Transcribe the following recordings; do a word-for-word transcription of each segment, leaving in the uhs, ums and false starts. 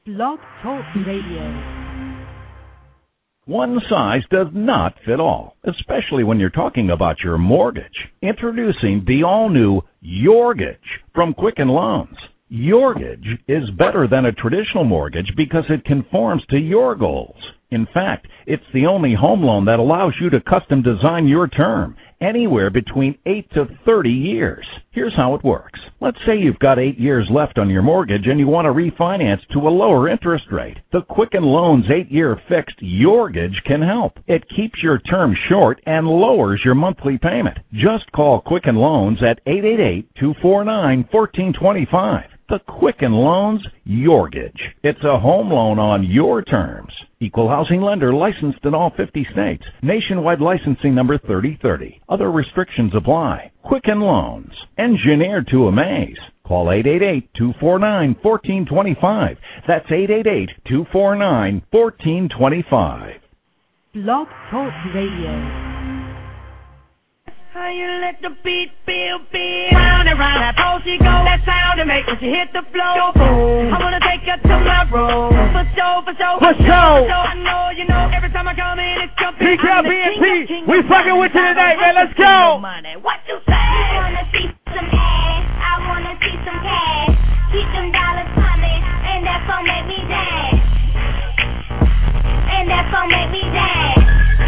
Blog Talk Radio. One size does not fit all, especially when you're talking about your mortgage. Introducing the all-new Yorgage from Quicken Loans. Yorgage is better than a traditional mortgage because it conforms to your goals. In fact, it's the only home loan that allows you to custom design your term, anywhere between eight to thirty years. Here's how it works. Let's say you've got eight years left on your mortgage and you want to refinance to a lower interest rate. The Quicken Loans eight-year fixed Yorgage can help. It keeps your term short and lowers your monthly payment. Just call Quicken Loans at eight eight eight, two four nine, one four two five. The Quicken Loans Yorgage. It's a home loan on your terms. Equal housing lender licensed in all fifty states. Nationwide licensing number thirty thirty. Other restrictions apply. Quicken Loans. Engineered to amaze. Call eight eight eight, two four nine, one four two five. That's eight eight eight, two four nine, one four two five. Blog Talk Radio. How you let the beat feel big? Round and round that pole she go. That sound to make when she hit the floor. Boom. I wanna take her to my room. For sure, for sure, for sure. So I know, you know, every time I come in, it's jumping. P K B and T, we fucking with you tonight, man. Let's go. What you say? I wanna see some ass. I wanna see some cash. Keep them dollars coming, and that's gonna make me dance. And that's gonna make me dance.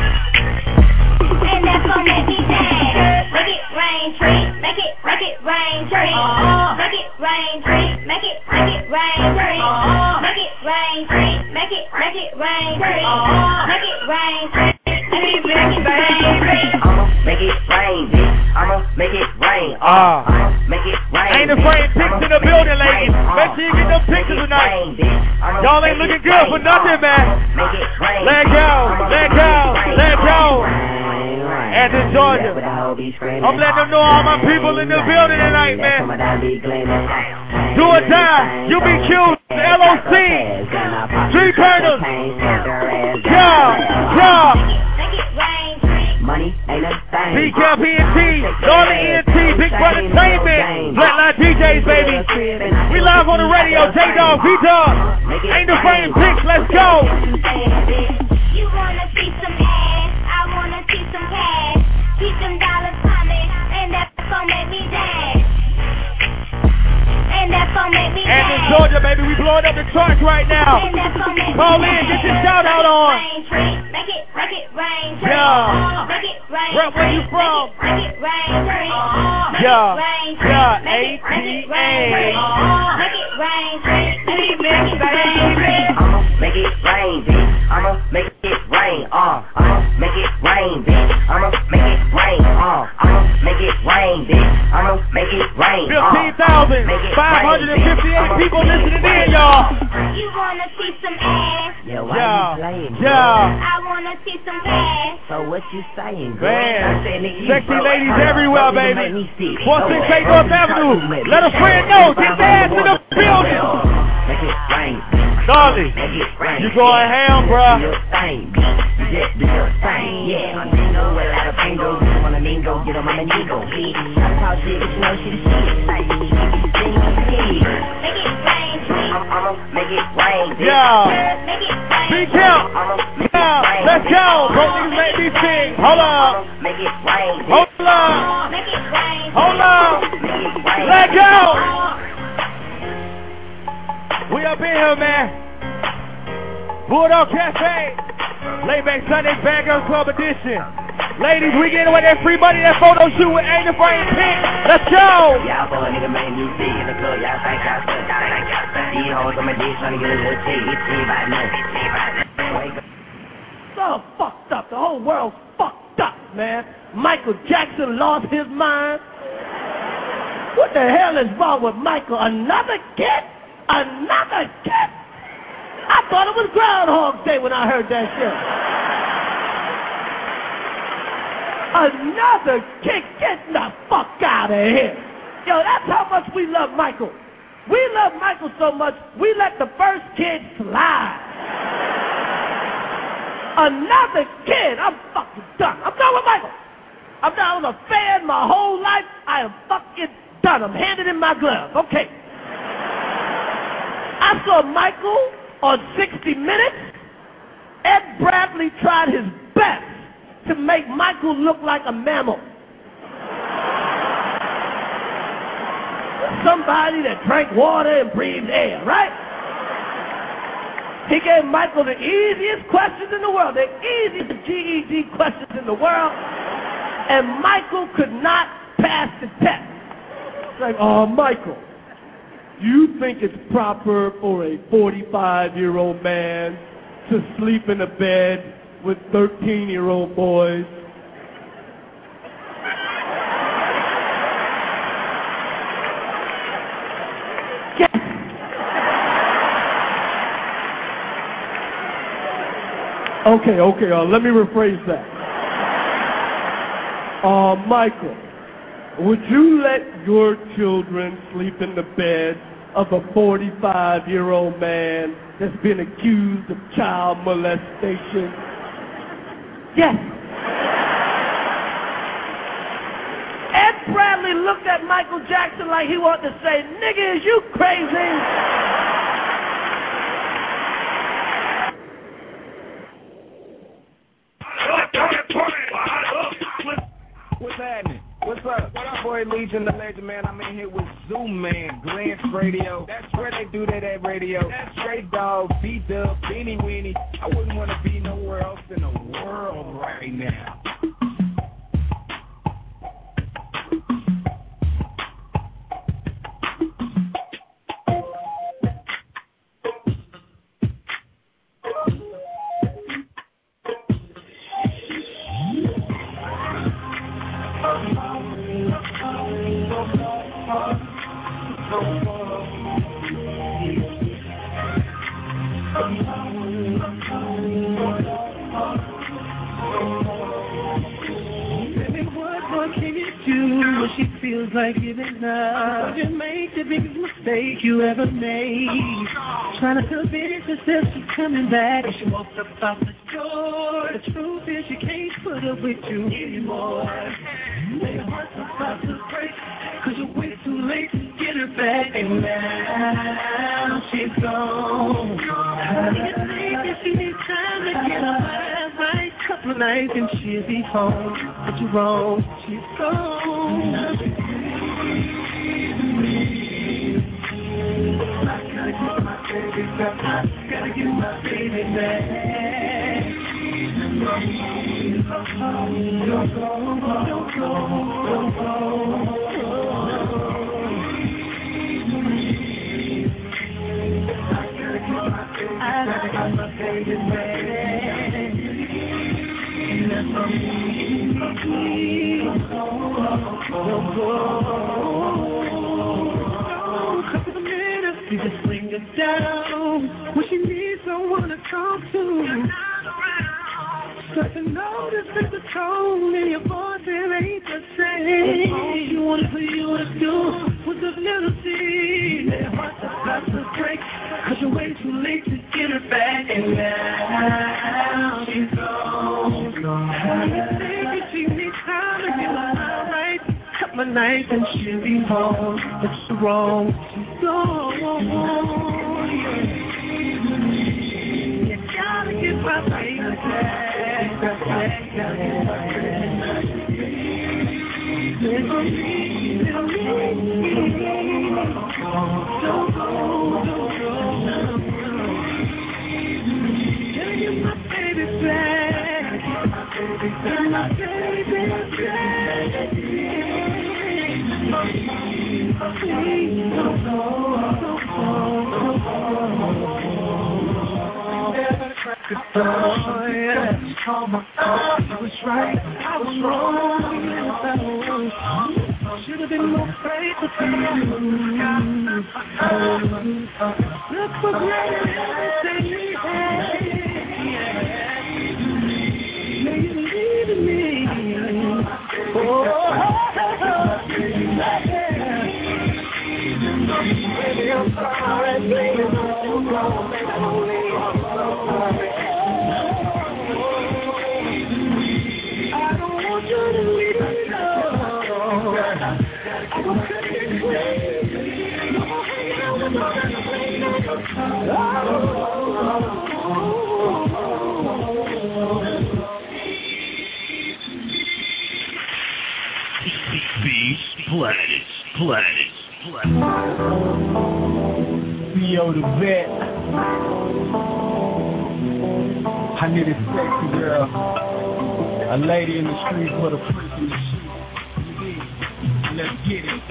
And that's gonna make me dance. Make it rain, tree. Make it, make it rain, tree. Make it rain, tree. Make it, make it rain, tree. Make it rain, tree. Make it, make it rain, tree. Make it rain, tree. Make it, make it rain, tree. I'ma make it rain, bitch. I'ma make it rain. Ah. I'ma make it rain. Ain't afraid pics in the building, ladies. Make sure you get them pictures tonight. Y'all ain't looking good for nothing, man. Let go, let go, let go. And in Georgia, I'm letting them know all my people in the building tonight, man. Do or die, you be killed. L O C, Street Turners. Yeah, yeah. Money ain't a thing. B K P and T, Northern E N T, Big Brother Entertainment, Flatline D Js, baby. We live on the radio, J-Dog, V-Dog. Ain't no frame pics, let's go. You wanna see some ass, I wanna see some cash. Keep them dollars coming, and that's gonna make me dance. And that's gonna make me dance. And in Georgia, baby, we blowing up the charts right now. Call in, get your shout out on. Make it, make it rain. Yeah. Make it rain. Where, where you from? Make it rain. Yeah. Yeah. A T A. Make it rain. I'ma make it rain, bitch. I'ma make it rain. Uh. I'ma make it rain, bitch. I'ma make it rain. Uh. I'ma make it rain, bitch. I'ma make it rain. Fifteen thousand five hundred and fifty-eight people listening in, y'all. You wanna see some ass? Yeah, why Yeah. you playing? Yeah. I wanna see some cash. So what you saying, girl? Man, I said, nigga, you sexy broke. ladies Hold on, everywhere, don't even make baby. me sick. one six eight Go North ahead. Avenue. Make Let a friend know. Get their ass in the building. Make it rain. Darling, Make it rain. you going ham, bruh? Do your thing, bitch. Just do your thing. Yeah, I'm bingo with a lot of bingo. You wanna mingo, get on my ego. Bitch, I talk shit, but you know she the shit. Like, she be singing with the kids. Make it rain. I'ma make it rain, bitch. Yeah. Make it rain. Be count. Yeah. Let's go. Bro, niggas make me sing. Hold up. Make it rain. Hold up. Make it rain. Hold up. Make it rain. Let go. We up in here, man. Bulldog Cafe. Layback Sunday Bangers Club Edition. Ladies, we getting away that free money, that photo shoot with Ain't the Frame Pick. Let's go. Y'all boy nigga man, you see in the club, y'all think y'all stuck, y'all think y'all stuck. These hoes on my dick trying to get a little check. It's me by nothing. It's me by nothing. Wake up. So fucked up. The whole world's fucked up, man. Michael Jackson lost his mind. What the hell is wrong with Michael? Another kid? Another kid? I thought it was Groundhog Day when I heard that shit. Another kid? Get the fuck out of here. Yo, that's how much we love Michael. We love Michael so much, we let the first kid slide. Another kid? I'm fucking done. I'm done with Michael. I'm done. I was a fan my whole life. I am fucking done. I'm handing in my glove. Okay. I saw Michael on sixty minutes, Ed Bradley tried his best to make Michael look like a mammal. Somebody that drank water and breathed air, right? He gave Michael the easiest questions in the world, the easiest G E D questions in the world, and Michael could not pass the test. It's like, oh, Michael, you think it's proper for a forty-five-year-old man to sleep in a bed with thirteen-year-old boys? Yes. Okay, okay, uh, let me rephrase that. Uh, Michael, would you let your children sleep in the bed of a forty-five-year-old man that's been accused of child molestation? Yes. Ed Bradley looked at Michael Jackson like he wanted to say, nigga, is you crazy? What's happening? What's up? What up, boy? Legion, the legend, man. I'm in here with Zoom Man, Glance Radio. That's where they do that at radio. That's Straight Dog, B-Dub, Beanie Weenie. I wouldn't want to be nowhere else in the world right now. Like giving up, you make the biggest mistake you ever made. Trying to convince yourself she's coming back, and she walked up out the door. The truth is she can't put up with you anymore. Your heart's about to break, cause you're way too late to get her back, and now she's gone. How do you think that she needs time to get her mind right? Couple of nights and she'll be home, but you're wrong, she's gone. I gotta get my baby back. Don't go, don't go, don't go. I gotta get my baby back. Don't go. Couple of minutes, you just bring her down. When she needs someone to talk to, start to notice that the tone in your voice, it ain't the same. All you wanted for you to do was a little seed. Their hearts are about to break, cause you're way too late to get her back, and now she's gone. How do you think that she needs time to get her mind right? Couple of nights and she'll be home. It's wrong, she's gone. You gotta get my baby back. Gotta get my baby back. Little me, little me. Don't go, don't go. Gotta get my baby back. Get my baby back. Please don't go, don't go, don't go. Oh, yeah. Oh, my God, I was right, I was wrong, yes, I was. Should have been more faithful to you. Look what everything you had. Now you believe in me. Oh, baby, I'm sorry, baby, don't go, baby, don't leave. Oh, I need a sexy girl, a lady in the streets with a pretty shit. Let's get it.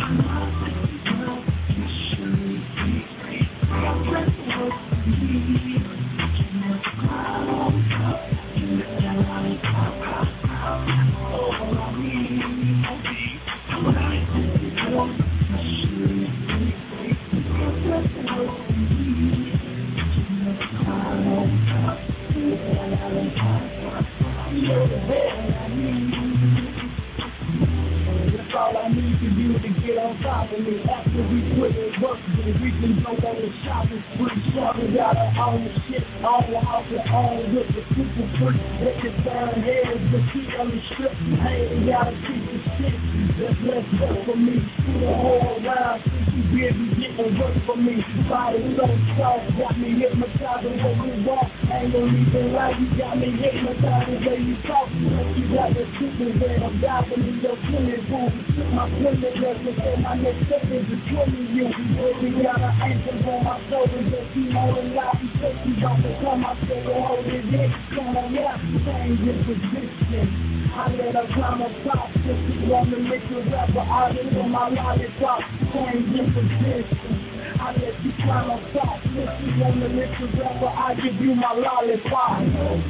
That's all I need for you to get on top of me. After we quit it work, then we can go on the shopping spree. Shorty got her own shit, own house and own with the super freak. They can turn heads, but she on the strip. I ain't gotta keep the shit. That's less work for me. She the whole around, since she busy getting work for me. Body so soft, got me hypnotizing when you walk. Ain't no reason why you got me hypnotizing when you talk. You got the super there, I'm diving in your swimming pool. My swimming lesson, so my next step is to swim in you. Baby got her ankles on my shoulders, but she holding out. She said she about to come, I said, well, hold it in. Come on, yeah, change your position. I let her climb up top, just she want to make a rapper. I let her my lollipop, change your position. I let you climb up top, just she want to make a rapper. I give you my lollipop.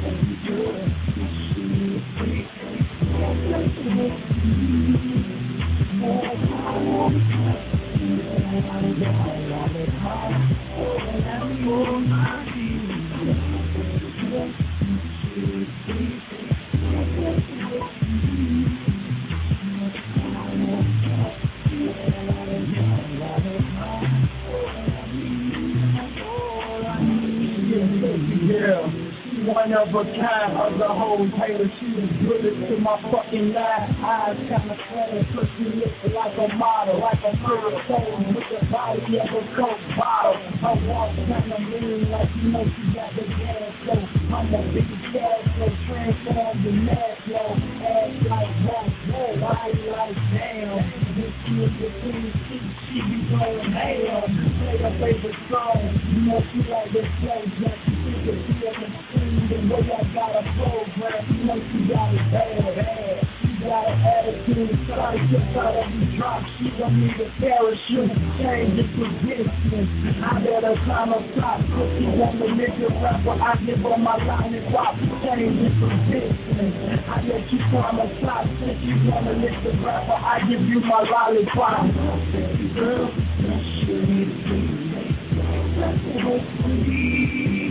Yeah. One of a kind of the whole Taylor. She was good to my fucking eye. Eyes kinda funny, plus she looks like a model, like a murder soul with the body of a coke bottle. Her walk kinda mean, like you know she got the gas flow. I'm a big cash flow, transform the mass flow. Ass like whoa, whoa, body like damn. This she is the queen, she, she be going ham. Play her favorite song, you know she like the slow jump. She think that she on the the way I got a program, you know she got it bad, bad. She got an attitude, sorry, just out of the drop. She don't need a parachute, change the position. I let her climb up top, cause she want to make a rapper. I give her my line and pop, change the position. I let you climb up top, since you want to make a rapper. I give you my lollipop. Girl, you need to be. That's the whole thing.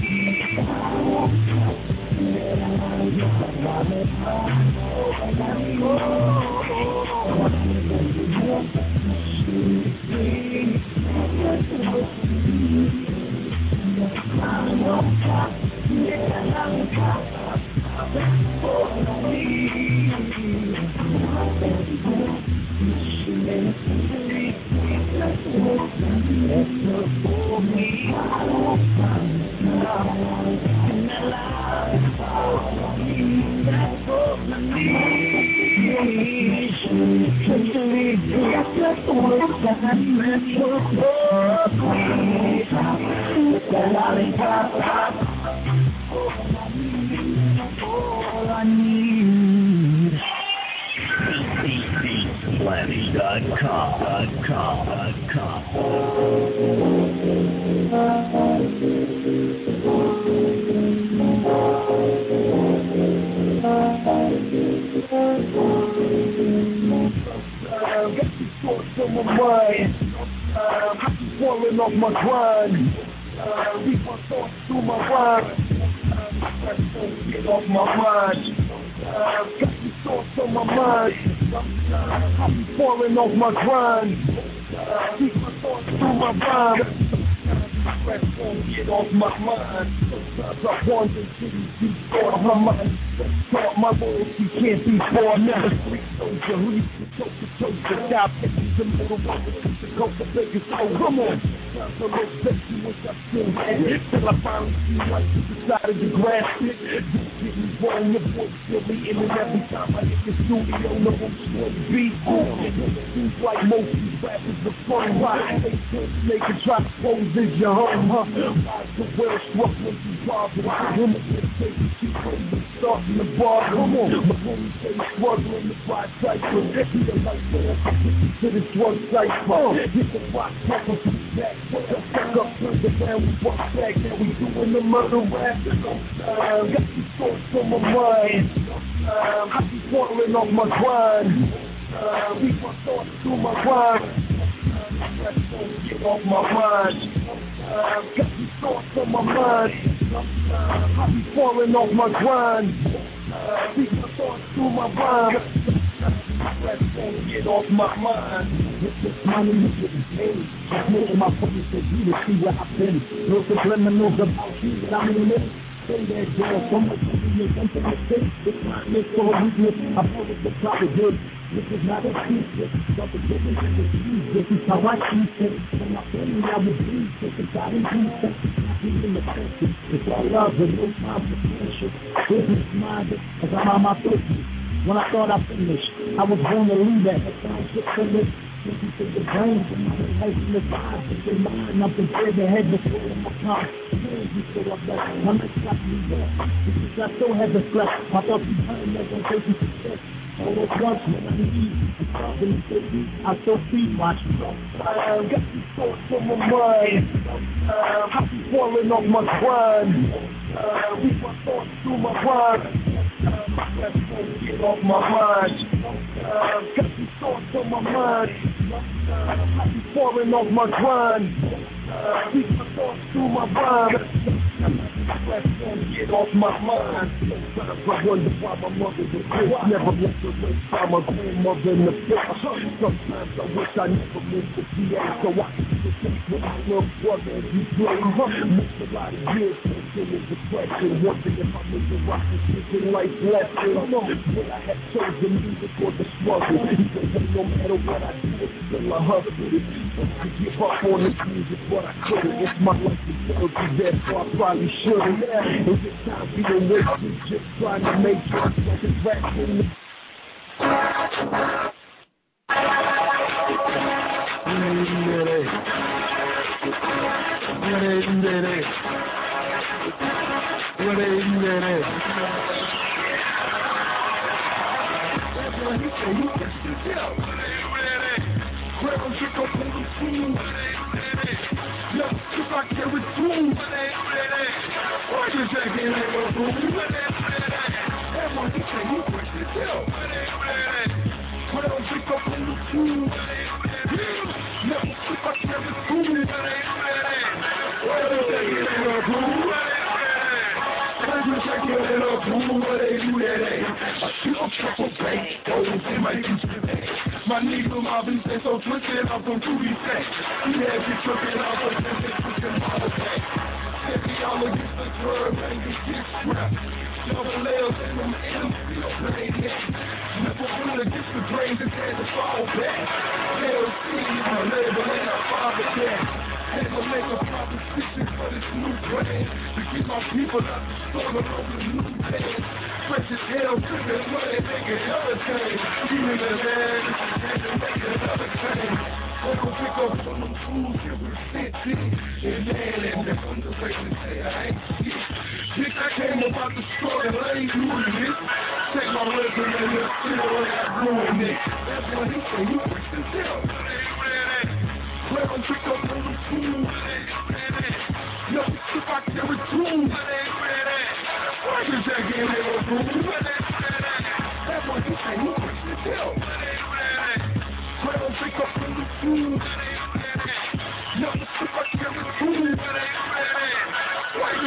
All I need. Planning dot com dot com dot com. On my mind, uh, I'm just falling off my grind. Uh, keep my thoughts through my mind. Uh, get off my mind. Uh, got these thoughts on my mind. Uh, I'm falling off my grind. Uh, keep my thoughts through my mind. Get off my mind. Sometimes I wonder, did you be thought of my mind? Thought my loyalty can't be for another street soldier who used to choke the choke the stop. The middle one to go the biggest. Oh, come on. Sometimes I look back to what I still had. Till I finally see right to the side of the grass pit. getting wrong, your boy still eating, and every time I hit the studio, no one's going to be on. Seems like most of these rappers are fun, right? They can't make it, try to pose as your home, huh? Why the world struggling to bother? Women can take it, keep crazy, starting to bother. Come on, my homies say struggling to buy cypher. Be the light man, to this drug cypher. Hit the rock, pepper, back, put the fuck up, turn the man, we walk back, now we doing the murder rap. Uh, got these thoughts on my mind. Uh, I be falling off my grind. Uh, we my thoughts through my grind. Uh, get off my mind. Uh, got these thoughts on my mind. Uh, I be falling off my grind. Uh, we my thoughts through my mind. Get off my mind. This money is getting paid. Just making my focus for you to see where I've been. No subliminals about you that I'm in this. Say that girl, so much of you, something like this. It's not this for a weakness. I know it's the proper good. This is not a secret. Something different than the truth. This is how I see it. When I feel me, I would breathe. This is how I do it. Not even the question. It's all love and no time for friendship. Business minded, cause I'm on my business. When I thought I finished, I was born to leave that. I found shit from this. Listen to the brain, from my life in the side, to the mind, I'm prepared to head before my time. You still up there, my next got me there. Because I still had the flesh, my thoughts behind that don't take me success. All those once when I eat, I'm starving to eat, I still feed watching. I got these thoughts on my mind. Uh, I be falling off my grind. Uh, we my thoughts through my grind. Get off my mind. Uh, got these thoughts on my mind. Uh, I be falling off my grind. Uh, keep my thoughts through my mind. Get off my mind. I wonder why my mother was rich. Never left her rich by my grandmother in the pit. Sometimes I wish I never moved to P A so I could just take with my little brother as he played. Missed a lot of years in the depression. Wondering if I was a rock and taking life lesson. But I had chosen music for the struggle. Because no matter what I do, it's still a hustle. To give up on this music, but I couldn't. It's my life to tell you that, so I probably shouldn't. And this time we don't wait, we just trying to make it. Like it's rapping. My nigga Marvin stay so twisted off them booty stacks. He had me tripping off of them and twisting all the back. Said me all against the curb and you get strapped. Double L's and them M's still play that. Never went against the brains and had to fall back. L C is my label and I father that. Had to make a proposition for this new brand. To get my people out the struggle over the new band. Fresh as hell, tripping money, making hurricanes. Even the land, had to make another change. I don't pick up on them fools, give them city. And man, and they're on the way to say I ain't shit. Bitch, I came about the struggle, I ain't doing this. Take my resume and still I got ruined it. That's what he say, you fix the tell. Where I'm pick up on them fools. No, if I carry tools. Why is that game in a room? That's what he say, you fix the tell. Where I'm pick up on them fools. No, if I carry tools. Why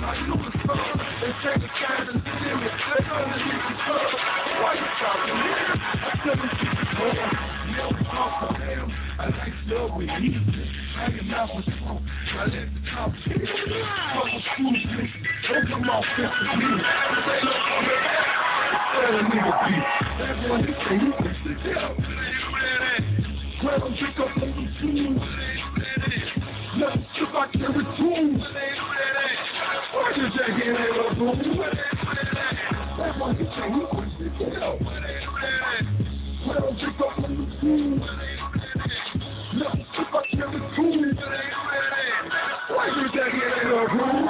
I knew it's love. They take the time and see me. They underneath the club. Why you talking, nigga? I couldn't see the door. Never talk for them. I like love with you. Hanging out with you. I let the cops hit me. Couple schools, nigga. Don't come off this with me. Say look on the back. Tell a nigga be. That's what he say. He thinks to tell. Well, I'm just up on the tools. Let's trip out every tools. Why you jacking that up, boom? That's what he say. He thinks to tell. Well, I'm just up on the tools. Let's trip out every tools. Why you jacking that up, boom?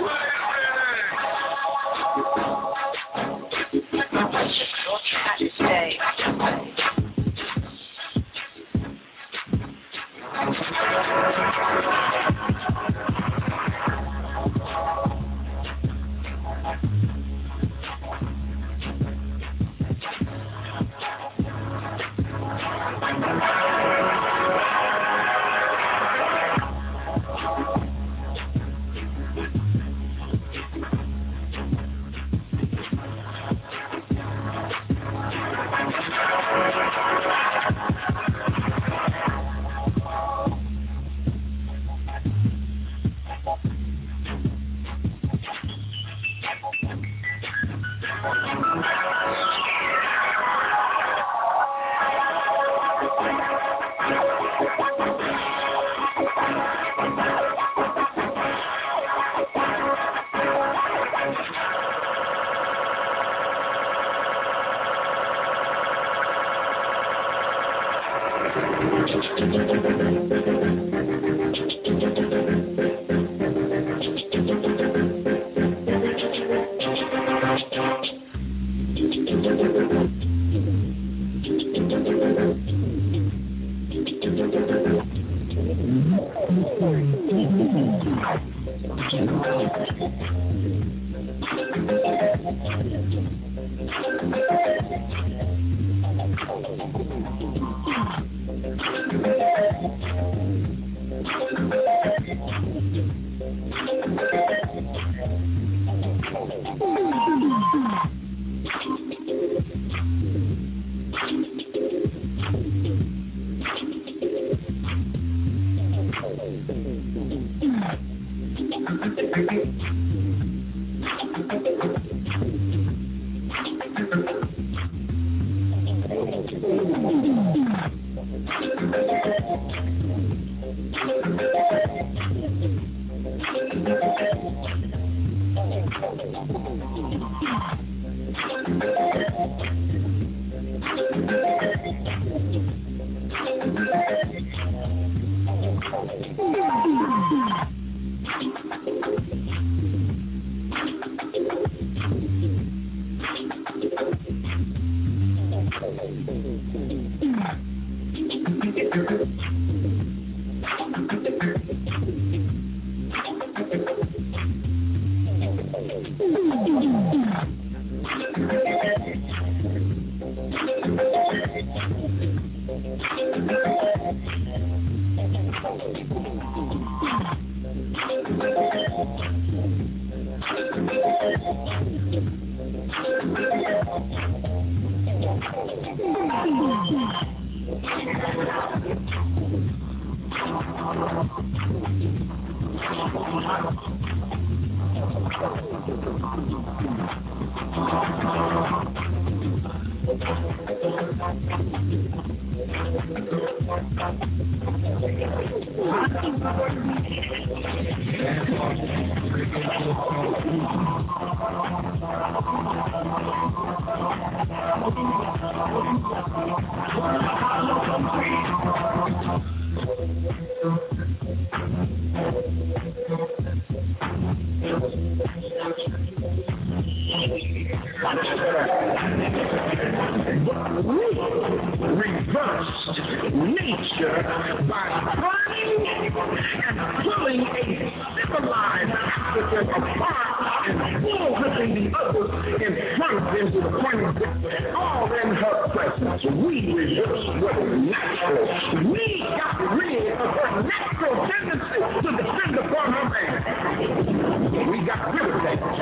We got rid of that.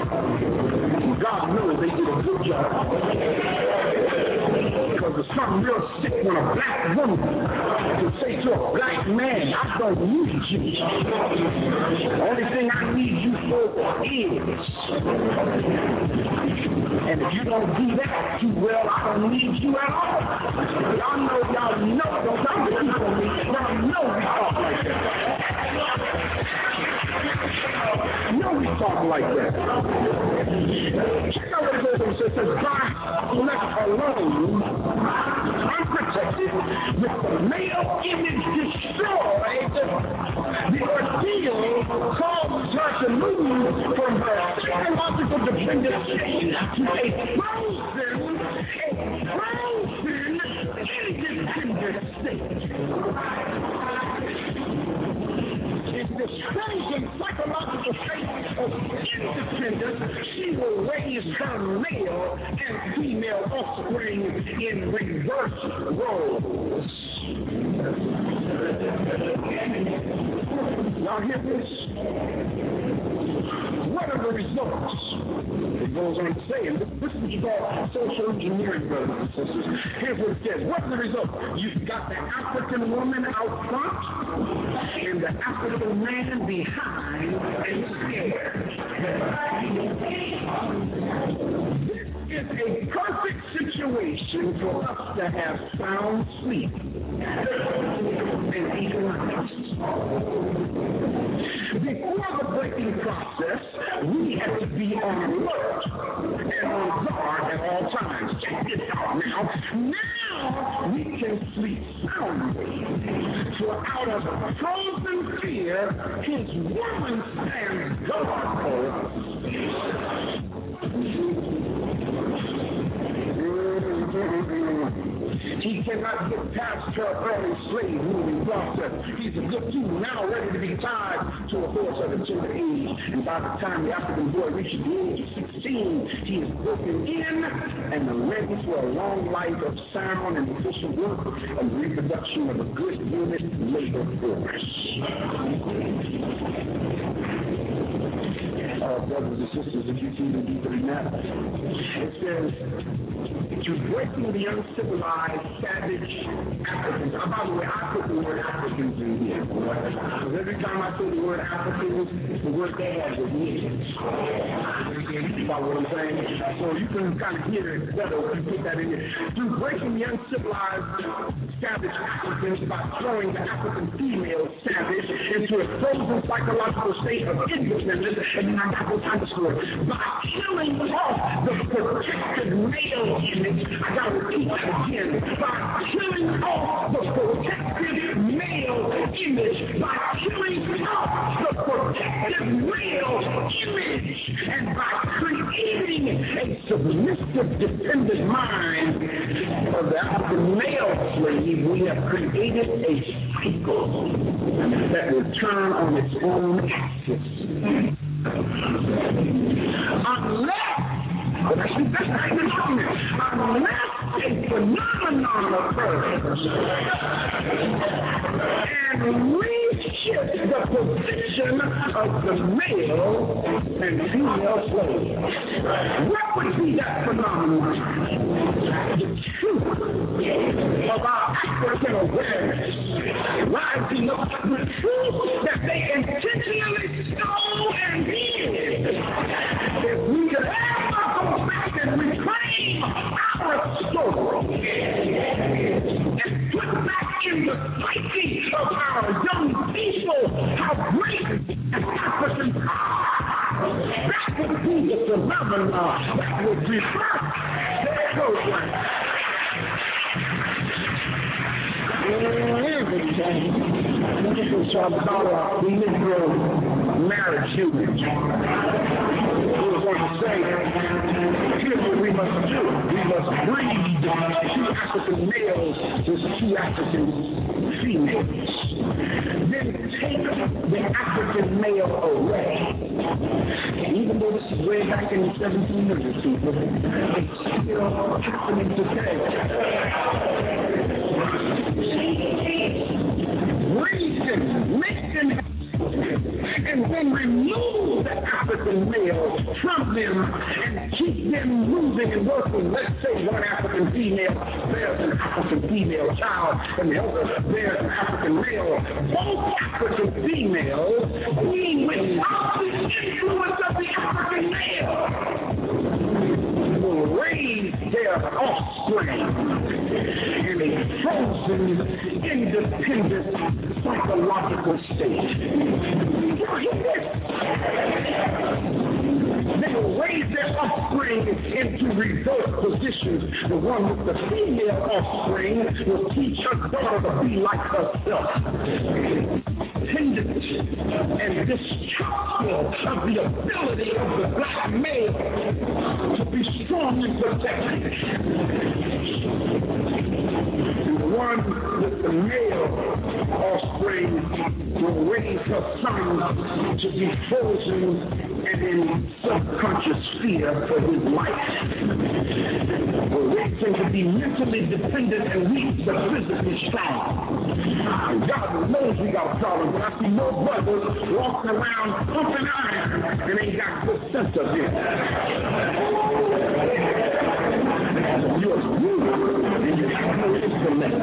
you. The only thing I need you for is. And if you don't do that too well, I don't need you at all. Y'all know, y'all know, don't y'all get people on me. Y'all know we talk like that. You know we talk like that. Check out what it says. It says, by left alone, I'm protected with the male image destroyed. The ordeal causes her to move from her psychological dependency to a frozen, a frozen, independent state. In this frozen psychological state of independence, she will raise her male and female offspring in reverse roles. Y'all hear this? What are the results? It goes on to say, and this is what you call social engineering, brothers and sisters. Here's what it says. What's the result? You've got the African woman out front and the African man behind and scared. This is a perfect situation for us to have sound sleep and economics. Before the breaking process, we have to be on alert and on guard at all times. Check this out now. Now we can sleep soundly. For out of frozen fear, his woman stands guard over us. He cannot get past her early slave moving process. He's a good tool now ready to be tied to a horse at a tender age. And by the time the African boy reaches the age of sixteen, he is broken in and ready for a long life of sound and efficient work and reproduction of a good unit labor force. Uh, brothers and sisters, if you see the deeper in that, it says, to breaking the uncivilized, savage Africans. Uh, by the way, I put the word Africans in here. Because every time I say the word Africans, it's the word they have with me. You follow what I'm saying? So you can kind of hear it better if you put that in here. Through breaking the uncivilized, savage Africans by throwing the African female savage into a frozen psychological state of independence, and I got no time to score. By killing off the protected male image, I gotta repeat that again. By killing off the protected male image, by killing off the protected male image, and by creating a submissive, dependent mind of the African male slave, we have created a cycle that will turn on its own axis. Unless, that's not even doing it, unless a phenomenon occurs and reshift the position of the male and female slave. What would be that phenomenon? The truth of our African awareness rising up, the truth that they intentionally stole and hid. If we could ever go back and reclaim our story and put back in the psyche of our young people how great Africans are, that would be the phenomenon that would reverse their program. Look at this about the Negro marriage unit. He was going to say, here's what we must do. We must breed two African males with two African females. Then take the African male away. Even though this is way back in the seventeen hundreds, people, it's still happening today. Reason, listen, and then remove the African male from them and keep them moving and working. Let's say one African female bears an African female child and the other bears an African male. Both African females, being without the influence of the African male, will raise their offspring in a frozen, independent, psychological state. They will raise their offspring into reverse positions. The one with the female offspring will teach her daughter to be like herself. Independent and distrustful of the ability of the black male to be strong and protected. The one with the male offspring will raise her son to be frozen and in subconscious fear for his life. Will raise him to be mentally dependent and weak but physically strong. And God knows we got a problem, but I see more brothers walking around pumping iron and ain't got good sense of it. You're good and you have no intellect.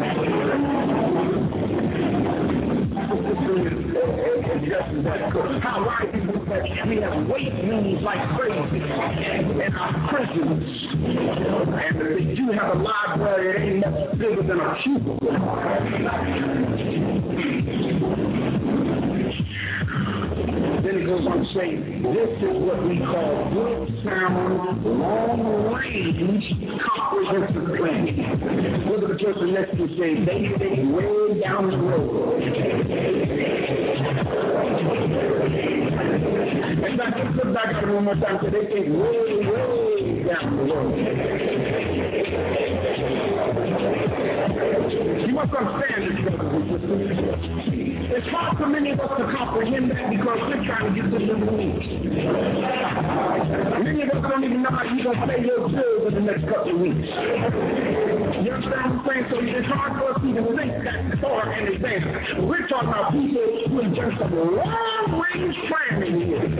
How right is it that we have weight rooms like crazy in our prisons, and they do have a library that ain't much bigger than a cubicle. Then it goes on to say, this is what we call good sound, long-range, comprehensive planning. Look at the person next to you say, they think way down the road. In fact, let's look back at it one more time, so they think way, way down the road. You must understand this, brothers and sisters. It's hard for many of us to comprehend that because we're trying to get to little weeks. Many of us don't even know how you're going to pay your bills in the next couple of weeks. You understand what I'm saying? So it's hard for us to even think that far in advance. We're talking about people who have done some long-range planning here.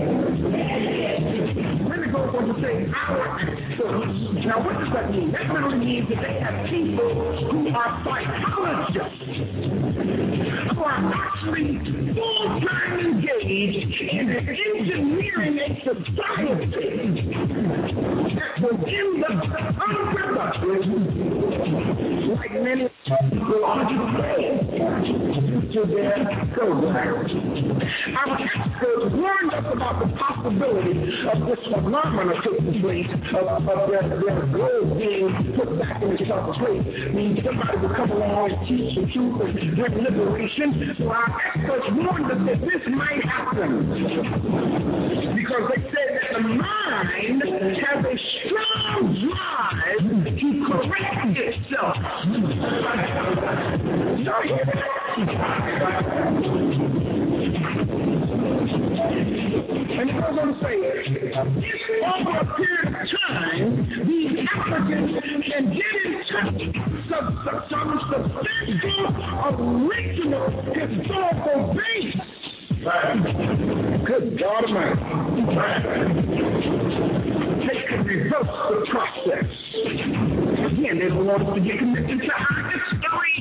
Then it goes on to say, our experts. Now, what does that mean? That literally means that they have people who are psychologists, who are actually full-time engaged in engineering a society that will end up unproductive, like many people are today, to their programs. Our experts warned us about the possibility of this phenomenon taking place, of, of their, their goals being put back in its proper place. I mean, somebody will come along and teach the truth and bring liberation. So our experts warned us that this might happen. Because they said that the mind has a strong drive to correct itself. Sorry. And it goes on to say, over a period of time, these Africans can get in touch with some substantial, original, historical base. Good God Almighty. They can reverse the process. Again, they want us to get connected to our history.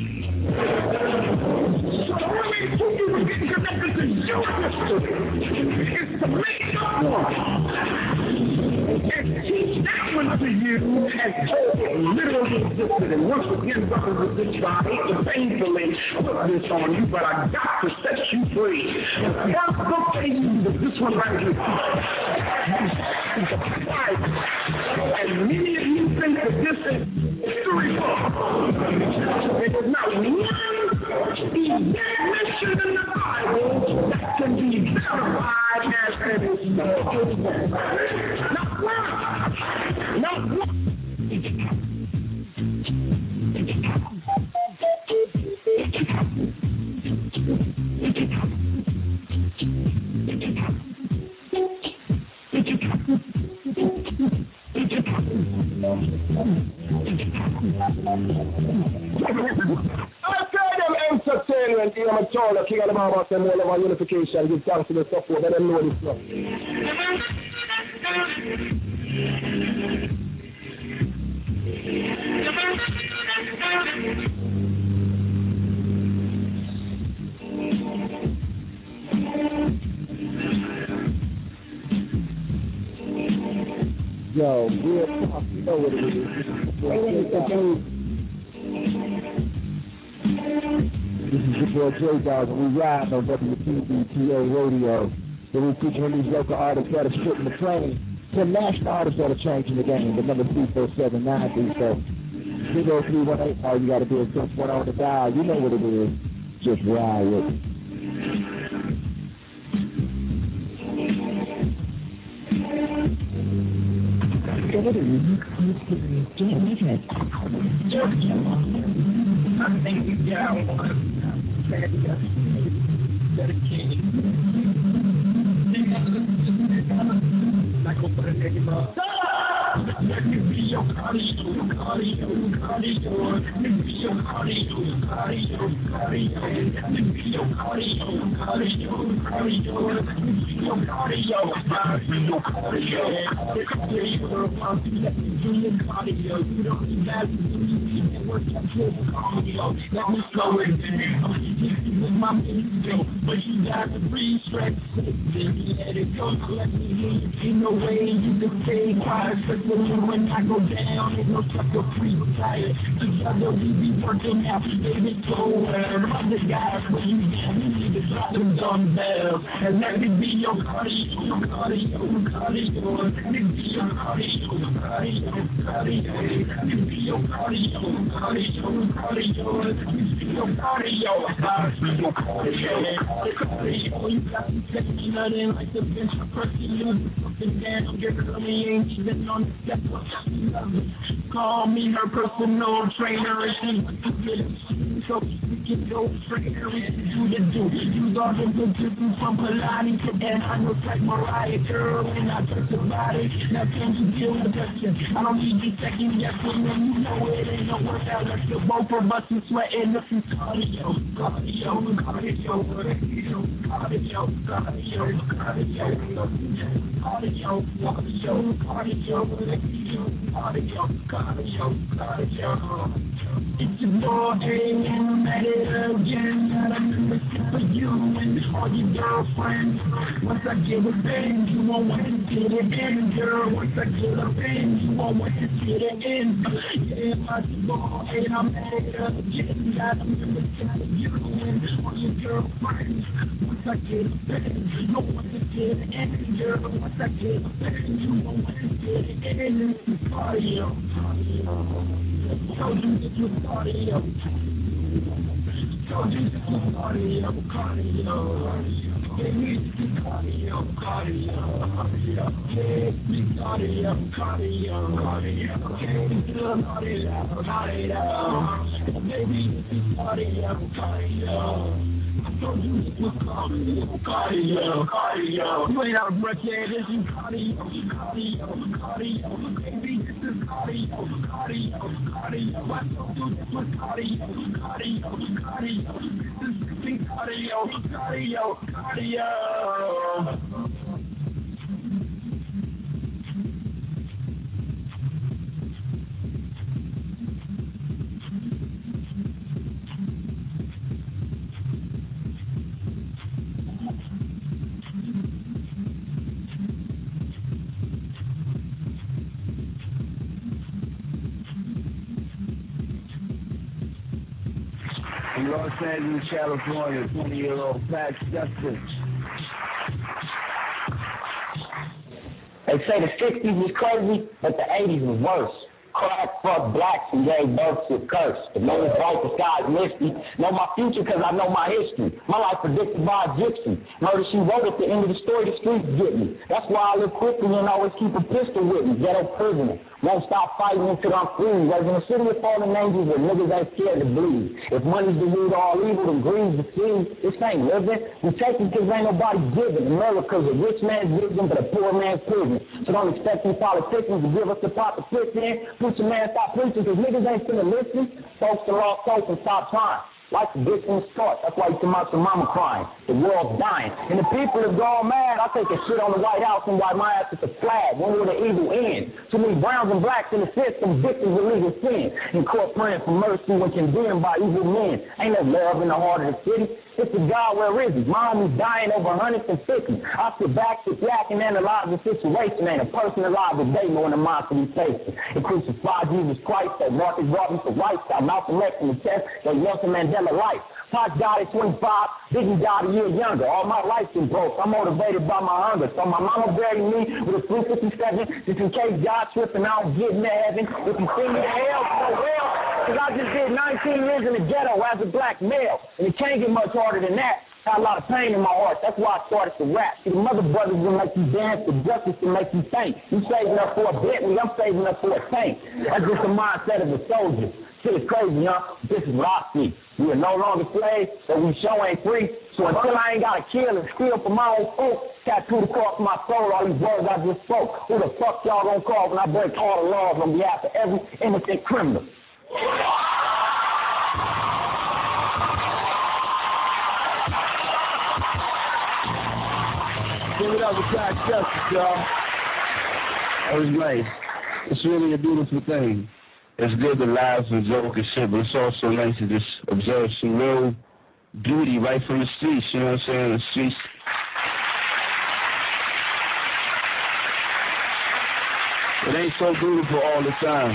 So the only way for you to get connected to your history is to make up one and teach that one to you as though it literally existed. And once again, brothers and sisters, I hate to painfully put this on you, but I got to set you free. The first book they use is this one right here. And many of you think that this is history book. There is not one event mentioned in the Bible that can be verified as an historical event. Not one. Not one. I tell them entertainment, you know, I'm told the king of the Mama say more love and unification. Give thanks to the support. Let them know this stuff. Yo, real talk, you know what it is. This is your boy J Dog, and we ride on W T B T A Radio. So we're featuring these local artists that are stripping the plane to national artists that are changing the game. The number three four seven nine three four. three oh three one eight, all you got to do is press one on the dial. You know what it is. Just ride with it. I think you got one. Dedicated. Like open a nigga. Let me be your cardio, cardio, cardio. Let me be your cardio, cardio, cardio. Let me be your cardio, cardio, cardio. Let me be your cardio, cardio, cardio. Let me do your cardio. You don't need that. You can work that full cardio. Let me slow it down. With my video, but you got to breathe straight. Then you let it go. Let me hear you. Ain't no way you can stay quiet. When I go down, ain't no sucker free retired. Together we be working out, baby, so well. Other guys, when you down, you need to drop them dumbbells. And let me be your cardio, cardio, cardio. Let me be your cardio, cardio, cardio. Let me be your cardio, cardio, cardio. Let me be your cardio, cardio, cardio. You got to take me nothing like the bench press. You up and down, your girlie ain't even on the step. Call me her personal trainer. So we can go trainer. We can do the do. Use all the good tips from Pilates to and I know like Mariah, girl, and I touch your body. Now can you deal with that? I don't need you second guessing, and you know it ain't no workout. Let's get both of us and sweating. This is cardio, cardio, cardio, cardio, cardio, cardio, cardio, cardio, cardio, cardio, cardio, cardio, cardio. It's your boy, and at it again. Got a number for you and all your girlfriends. Once I get a bang, you won't want to get it in, girl. Once I get a bang, you won't want to get it in. Yeah, my boy, and I'm at it again. Got a number for you and all your girlfriends. Once I get a bang, you won't want to get it in, girl. Once I get a bang, you won't want to get it in. It's cardio. Told you this was cardio. Told you this was cardio, cardio. Baby, this is cardio, cardio. Yeah, this cardio, cardio, cardio. Cardio, cardio. Baby, this is cardio, cardio. I told you this was cardio, cardio, cardio. You ain't out of breath, yeah, this is cardio, cardio, cardio. Baby, this is cardio, cardio, cardio. I told you this was cardio, cardio, cardio. This is cardio, cardio, cardio. Los Angeles, California, twenty-year-old Pat Justice. They say the sixties was crazy, but the eighties was worse. Crack, fuck blacks, and gave birth to a curse. The moon is bright, the sky is misty. Know my future because I know my history. My life predicted by a gypsy. Murder she wrote at the end of the story, the streets get me. That's why I live quickly and always keep a pistol with me. Ghetto prisoner. Won't stop fighting until I'm free. Raising a city of fallen angels where niggas ain't scared to bleed. If money's the root of all evil, then greed's the seed. This ain't living. We take it because ain't nobody giving. America's a rich man's wisdom, but a poor man's prison. So don't expect these politicians to give us the pot to fix in. Preacher man, stop preaching because niggas ain't finna listen. Folks are lost hope and stop trying. like the bitch in the start. That's why you come out your mama crying. The world's dying. And the people have gone mad. I take a shit on the White House and wipe my ass with the flag. When will the evil end? Too many browns and blacks in the system, victims of legal sin. In court praying for mercy when condemned by evil men. Ain't no love in the heart of the city. It's the God, where is he? My homies dying over hundreds and fifty. I sit back, sit back, and analyze the situation. Ain't a person alive today knowing the monster we facing. It crucified Jesus Christ, that Marcus Garvey for rights, got Malcolm X in the chest, that Nelson Mandela life. Pac died at twenty-five, Biggie died a year younger. All my life's been broke. I'm motivated by my hunger. So my mama buried me with a three fifty-seven, just in case God tripping, I don't get in heaven. If you see me in hell, so well, because I just did nineteen years in the ghetto as a black male, and it can't get much harder than that. I had a lot of pain in my heart. That's why I started to rap. See, the mother brothers will make you dance, the justice will make you think. You saving up for a Bentley, I'm saving up for a tank. That's just the mindset of a soldier. Shit is crazy, huh? This is what I see. We are no longer slaves, but we sure ain't free. So until I ain't got to kill and steal for my own folk, tattooed across my soul all these words I just spoke. Who the fuck y'all gonna call when I break all the laws on behalf of every innocent criminal? Give it up for Black Justice, y'all. That was nice. It's really a beautiful thing. It's good to laugh and joke and shit, but it's also nice to just observe some real beauty right from the streets, you know what I'm saying? The streets. It ain't so beautiful all the time.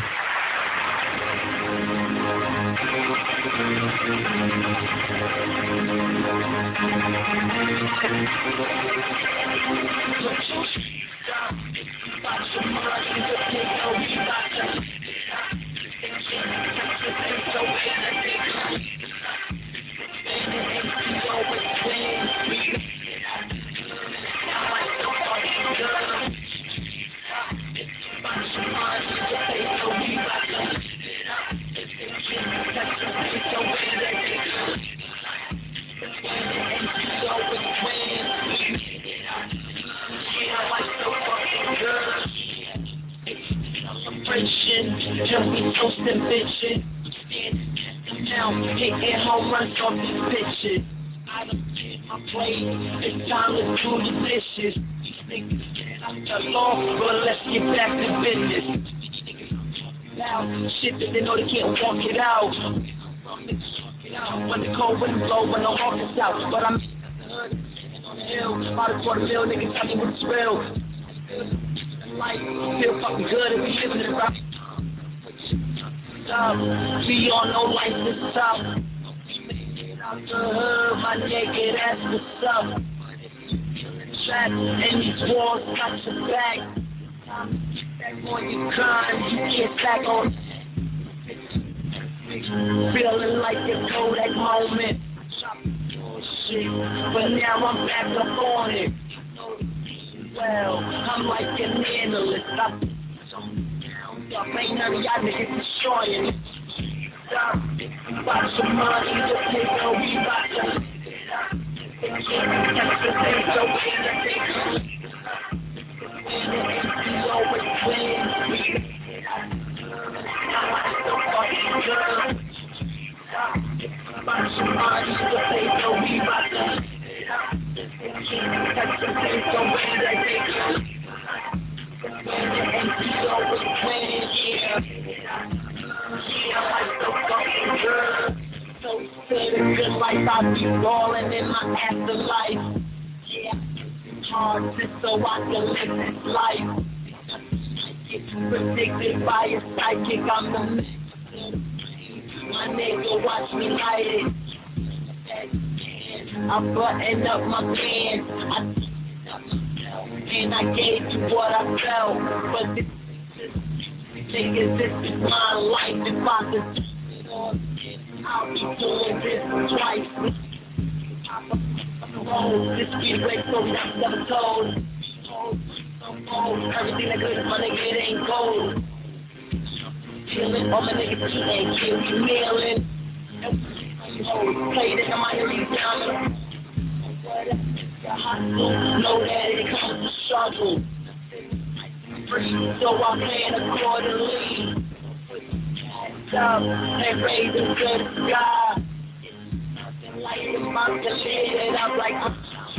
about to live it up like a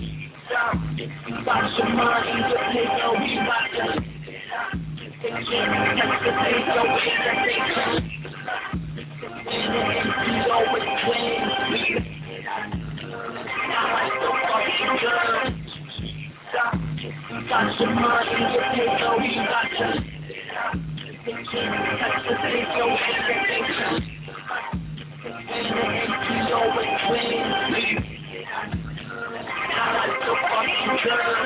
watch your money, your paper, we about to take the paper away that they come. And the empty always clean. I like the fucking girl. Watch your money, your paper, we about to take the paper away that they come. And the empty always clean. I like the fucking girl.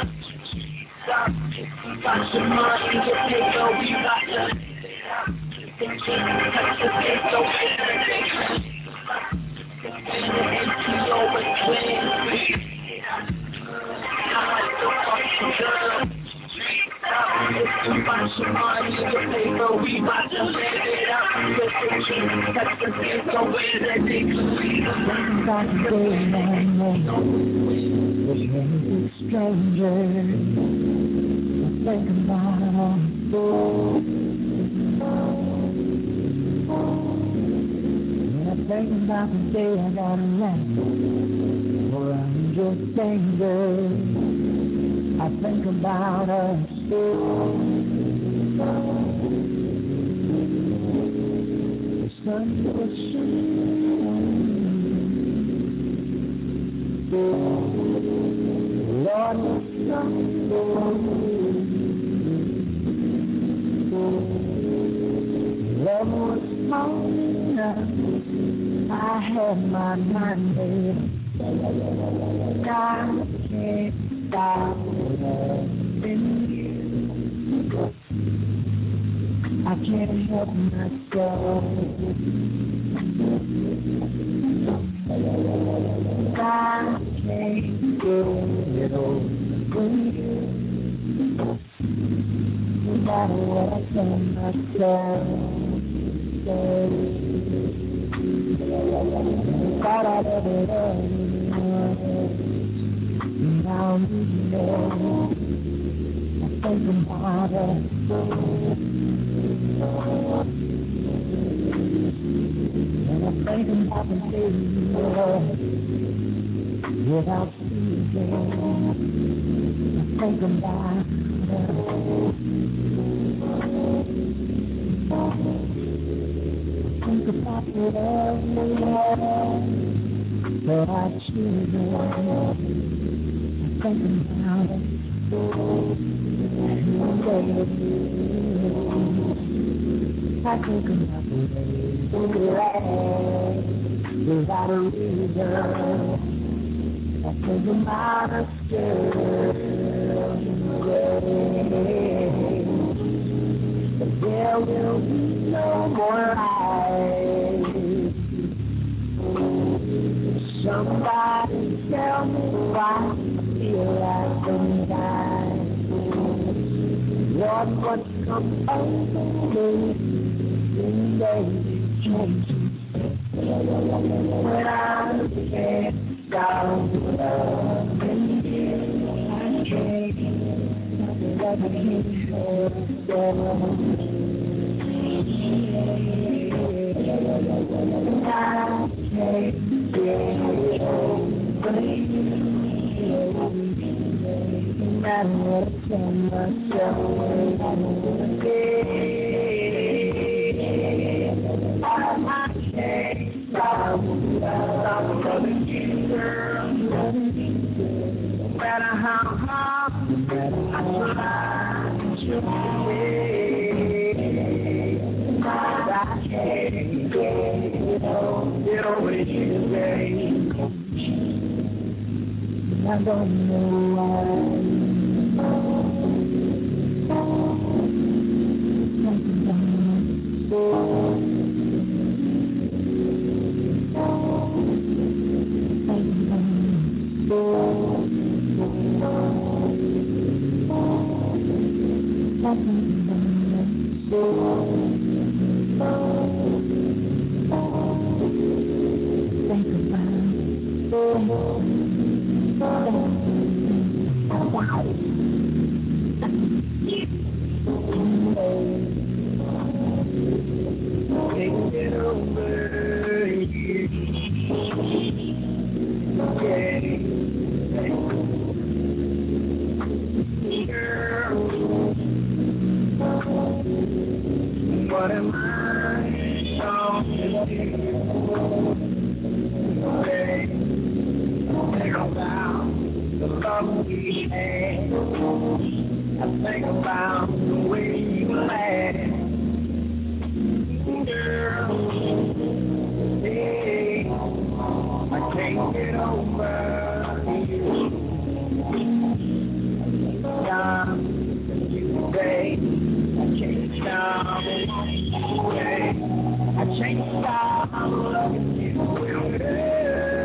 Watch your money, your paper, we about to touch the paper away that they come. And the empty always clean. I like the fucking girl. Watch your money, your paper, we about to live it up. Touch the paper away that they come. Stranger, I think about all when I think about the day I got left, or I'm just danger. I think about us. The sun was shining. Lord, love was falling up. I had my mind made. God can't stop loving you. I can't help myself. God can't get it over you. No matter what I tell myself, thought I'd ever love anyone. Now you know I think about it. And I think about the day you love without ceasing. I think about it. I think about it every day that I choose it. I think about it every day. I think about the way we last without a reason. I think about us still. But there will be no more lies. Somebody tell me why I feel like sometimes. Lord, what's come over me? In days changing. When I can't stop loving you, I can't let me hold on. I can't get over you. No matter what I tell myself, I can't stop loving you, girl. No matter how hard I try to I can't get over you, baby. I don't know why. Something about soul. Get over you. What am I talking to you? Think about the love we had. I think about the way you laughed. Girl, hey, I can't get over you. Stop you, babe. I can't stop away. I can't stop loving you, girl.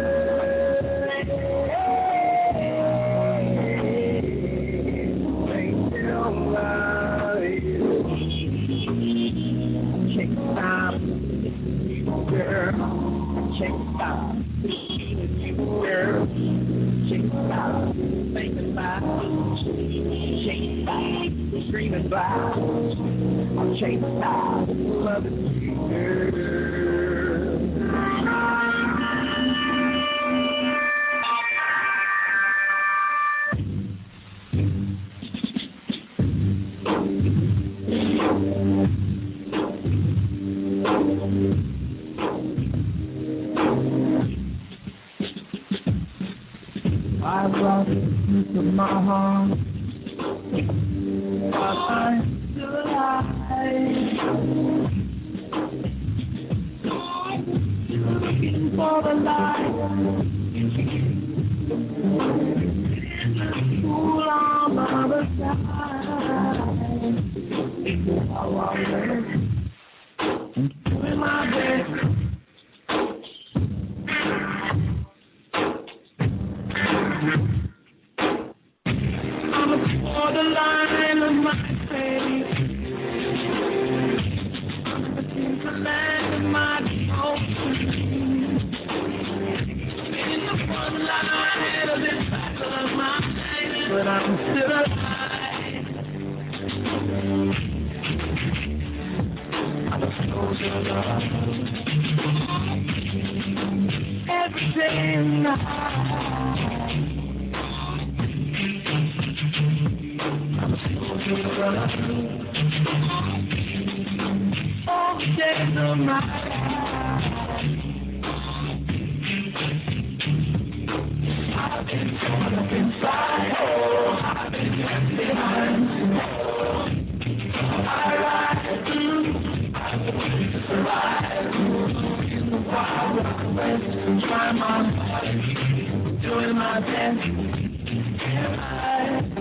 Girl, check out seeing you, girl. Check out thinking about, check out screaming about, check out loving you, girl. I brought you to my heart, but I'm still alive. Looking for the light, cool on the other side. I want to doing my best. For the line of my face, into the land of my ocean. In the front line of this battle of my life, but I'm still alive. I'm a soldier of love. Every day and night. All the days of my life, I've been torn up inside, oh, I've been left behind. I rise through, I want to survive. In the wild west, trying my hardest, doing my best. And I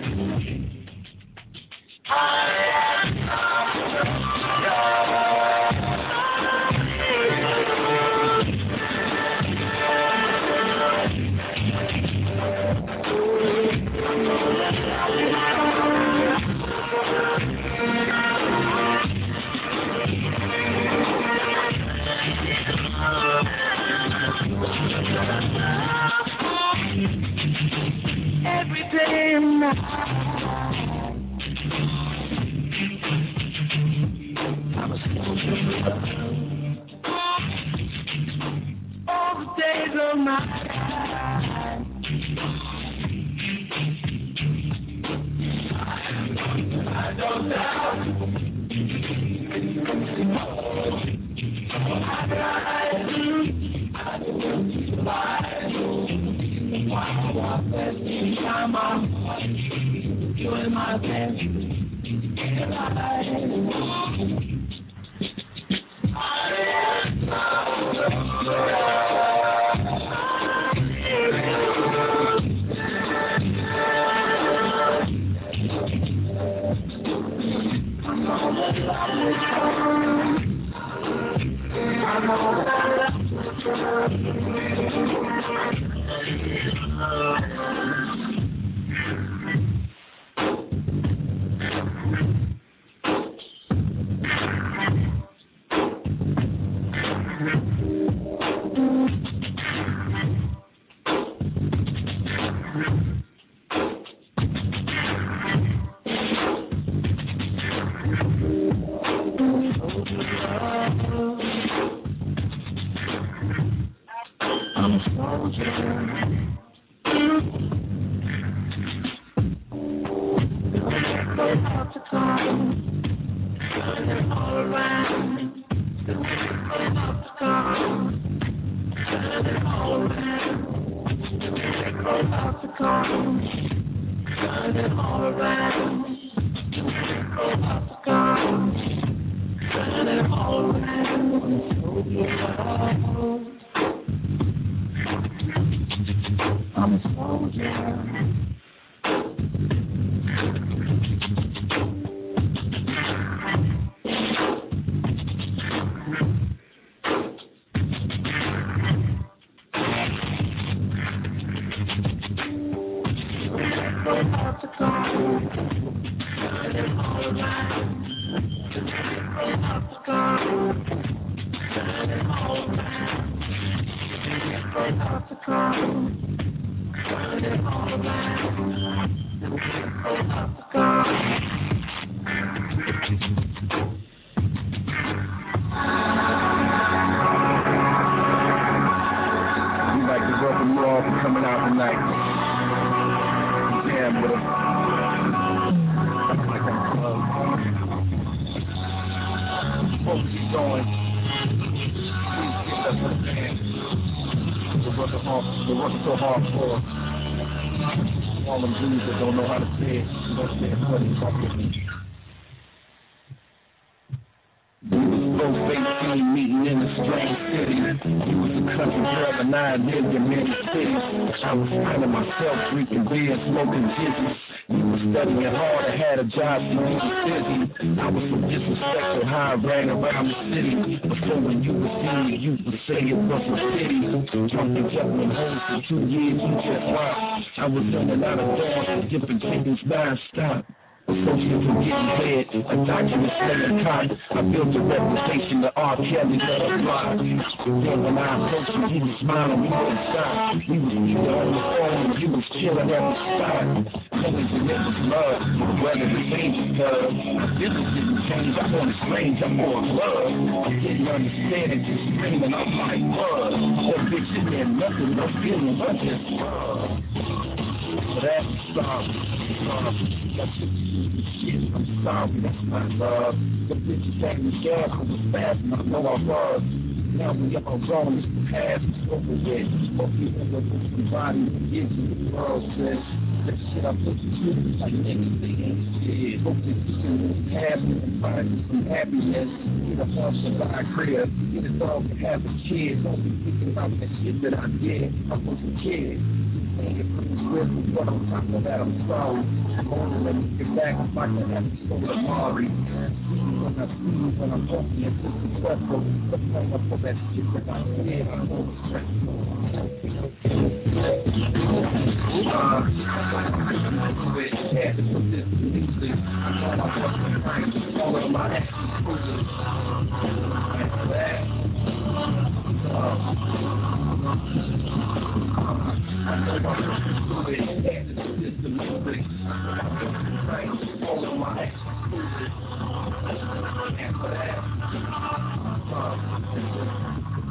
every day and night. I'm a soldier of love. All the days of my life, I don't doubt. I got you. I don't want to survive. While I'm resting time, I'm doing my best. And I Turning all around. The miracle about to come. Turning all around. The miracle about to come. Turning all around. The miracle about to come. Turning all around. I'm a soldier. I was on a lot of doors and different tables non-stop. Associates were getting head, a document slaying cotton. I built a reputation that R. Kelly let us fly. Then when I approached him, he was smiling, we were inside. He was either on the phone or he was chilling at the spot. Knowing that it was love, whether the angel does. This didn't change, I want strange, I'm more love. I didn't understand it, just screaming, I'm like, buzz. That bitch in there, nothing, no feeling, I just love. So that's sorry, sorry, that's it. Shit, I'm sorry, that's my love. The bitch gave me gas, I was fast, and I know I was. Now we all grown, it's the past, it's over with. Spoke you in the body, it's the world says. That shit I put you through, like niggas, they ain't shit. Hope that you can live happy and find some happiness. Get a horse and buy a crib, get a dog and have a kid. Don't be thinking about that shit that I did, I was a kid. And it pretty swift, but I'm talking about I'm sorry. I'm gonna let me get back if I can have you so sorry. When I see you, when I'm talking, it's disrespectful. But play up for that shit that I did, I'm so stressful. Uh, with had to put this music, I know my fucking brain, all of my excuses. After that, uh, I know my fucking had to put this music, all of my excuses. After that, uh,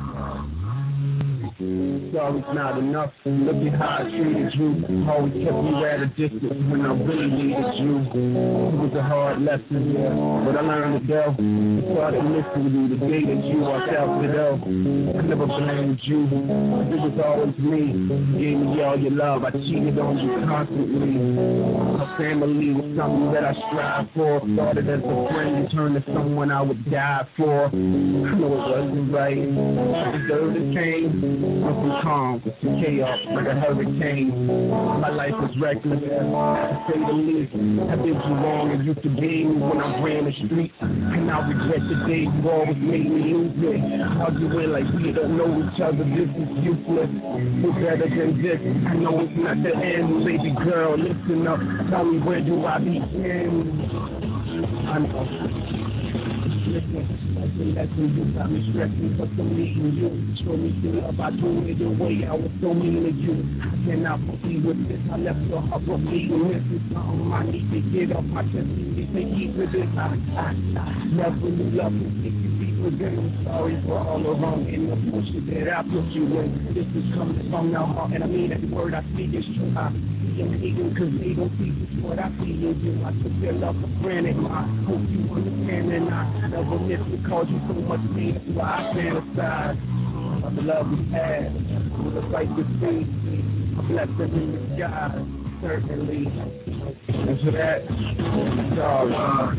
sorry's not enough. Look at how I treated you. Always kept you at a distance when I really needed you. It was a hard lesson, yeah, but I learned it though. Started missing you the day that you walked out the door. I never blamed you. It was always me. You gave me all your love. I cheated on you constantly. My family was something that I strive for. Started as a friend and turned to someone I would die for. I know it wasn't right. I deserved the pain. I'm from calm to chaos like a hurricane. My life was reckless, to say the least. I did you wrong and you forgave me when I ran the streets. And I regret the day you always made me lose it. Arguing like we don't know each other, this is useless. We're better than this. I know it's not the end, baby girl. Listen up, tell me where do I begin? I know. Listen, lesson, lesson, you got me stressing for some meeting you. Show me the love I do it the way I was so mean to you. I cannot proceed with this. I left your heart for me. This is something I need to get off my chest. If they keep with this, I, I, I never knew love was sticky deep within. I'm sorry for all the wrong and the bullshit that I put you in. This is coming from the heart, and I mean every word I speak is true. I being illegal, cause they don't see what I see in you. I took your love for granted, I hope you understand, and I never miss it, cause you so much pain, that's why I fantasize of the love we had, with a fight to see, a blessing in disguise, certainly. And for that, it's all love.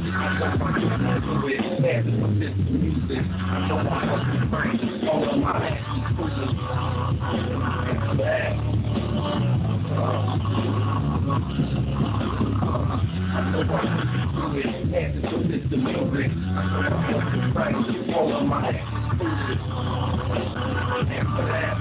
All of my and for that, all of my and for that,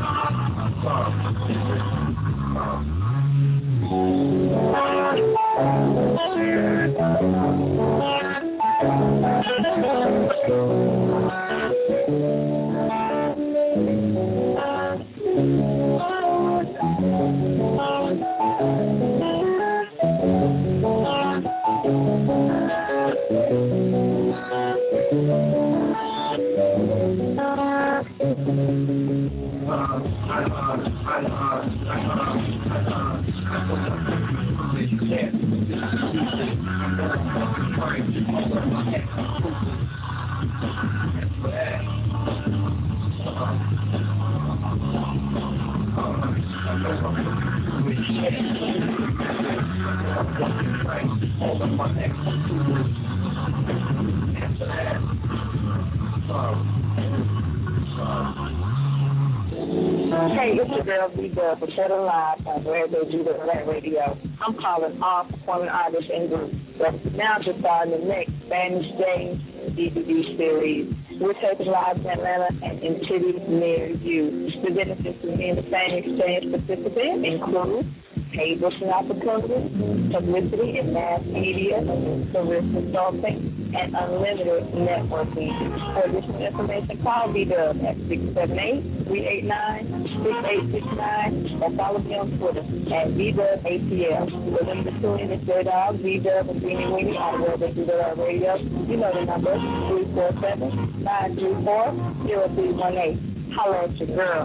Hey, it's your girl B-Dub for Better Live on Where They Do the Black Radio. I'm calling all performing artists and groups. So now just starting the next Spanish James D V D series. We're taking live in Atlanta and in cities near you. The benefits of being a fan exchange participant include paid booking opportunities, publicity in mass media, career consulting, and unlimited networking. For additional information, call B-Dub at six seven eight, three eight nine, six eight six nine or follow me on Twitter at B-Dub A T L. Remember to tune in to J Dog, B-Dub, and Beanie Weenie on Where They Do the Radio. You know the number, three four seven, nine three four, zero three one eight. Holla at your girl.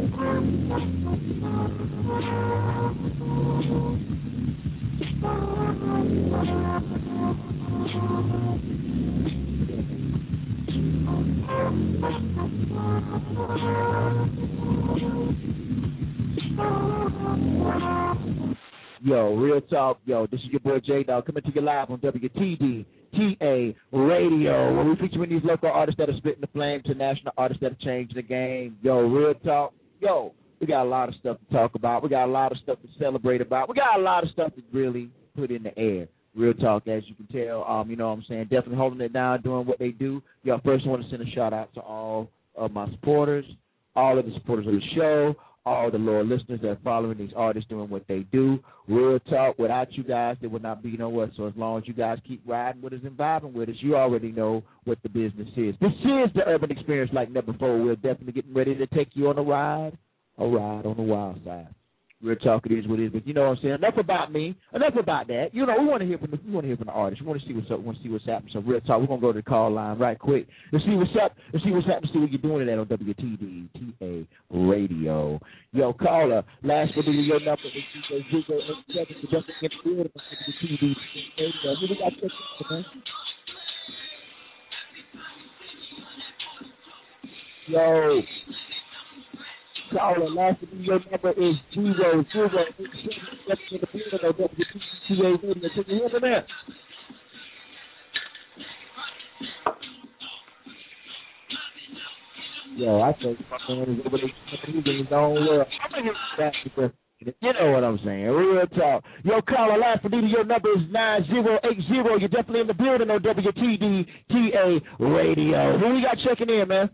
Yo, real talk, yo, this is your boy J-Dog coming to you live on W T D T A Radio, where we featuring these local artists that are spitting the flame to national artists that are changing the game. Yo, real talk, yo, we got a lot of stuff to talk about. We got a lot of stuff to celebrate about. We got a lot of stuff to really put in the air. Real talk, as you can tell, um, you know what I'm saying, definitely holding it down, doing what they do. Yo, first I want to send a shout out to all of my supporters, all of the supporters of the show, all the loyal listeners that are following these artists doing what they do. Real talk, without you guys, there would not be no what. So as long as you guys keep riding with us and vibing with us, you already know what the business is. This is the urban experience like never before. We're definitely getting ready to take you on a ride, a ride on the wild side. Real talk, it is what it is, but you know what I'm saying. Enough about me. Enough about that. You know, we want to hear from the we want to hear from the artists. We want to see what's up. We want to see what's happening. So real talk, we're gonna go to the call line right quick. Let's see what's up. Let's see what's happening. See what you're doing it at on W T D T A Radio. Yo, caller, last for your number is zero zero eight seven. Just get the word on W T D T A Radio. We got to check man. Yo. Caller, last of your number is zero zero eight seven. That's in the field of W T T A Radio. Can you hear me, man? Yo, I think my man is over there in his own world. I'm going to hear that. You know what I'm saying. Real talk. Yo, caller, last for your number is nine zero eight zero. You're definitely in the building on W T D T A Radio. Who we got checking in, man?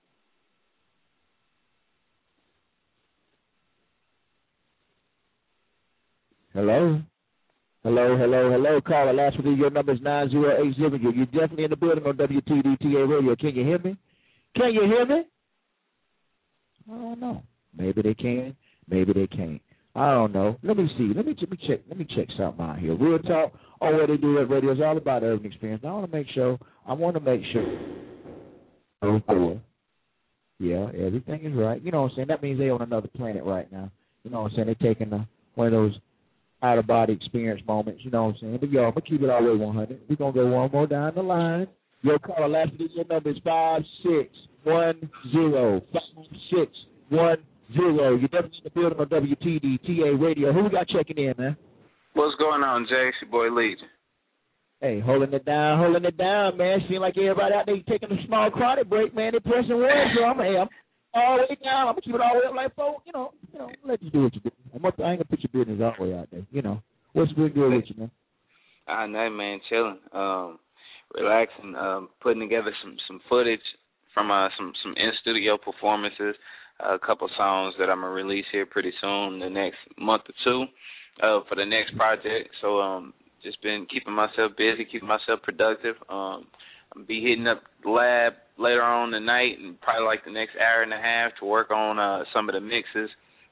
Hello? Hello, hello, hello. Caller, last for your number is nine zero eight zero. You're definitely in the building on W T D T A Radio. Can you hear me? Can you hear me? I don't know. Maybe they can. Maybe they can't. I don't know. Let me see. Let me, let me check. Let me check something out here. Real talk on Where They Do That Radio is all about urban experience. I want to make sure. I want to make sure. Oh, yeah, everything is right. You know what I'm saying? That means they're on another planet right now. You know what I'm saying? They're taking a, one of those out of body experience moments. You know what I'm saying? But yo, I'm gonna keep it all the way one hundred. We're gonna go one more down the line. Yo, caller, last digit number is five six one zero five six one zero. You're definitely in the building on W T D T A Radio. Who we got checking in, man? What's going on, Jay? It's your boy Legion. Hey, holding it down, holding it down, man. Seem like everybody out there taking a small chronic break, man. They're pressing one, so I'm, hey, I'm all the way down. I'm gonna keep it all the way up like four. You know, you know, let you do what you do. I'm up, I ain't gonna put your business all the way out there. You know, what's been good with you, man? I know, man. Chilling, um, relaxing, um, putting together some some footage from uh, some some in studio performances. Uh, a couple songs that I'm gonna release here pretty soon, the next month or two, uh, for the next project. So um. Just been keeping myself busy, keeping myself productive. Um, I'll be hitting up the lab later on tonight and probably like the next hour and a half to work on uh, some of the mixes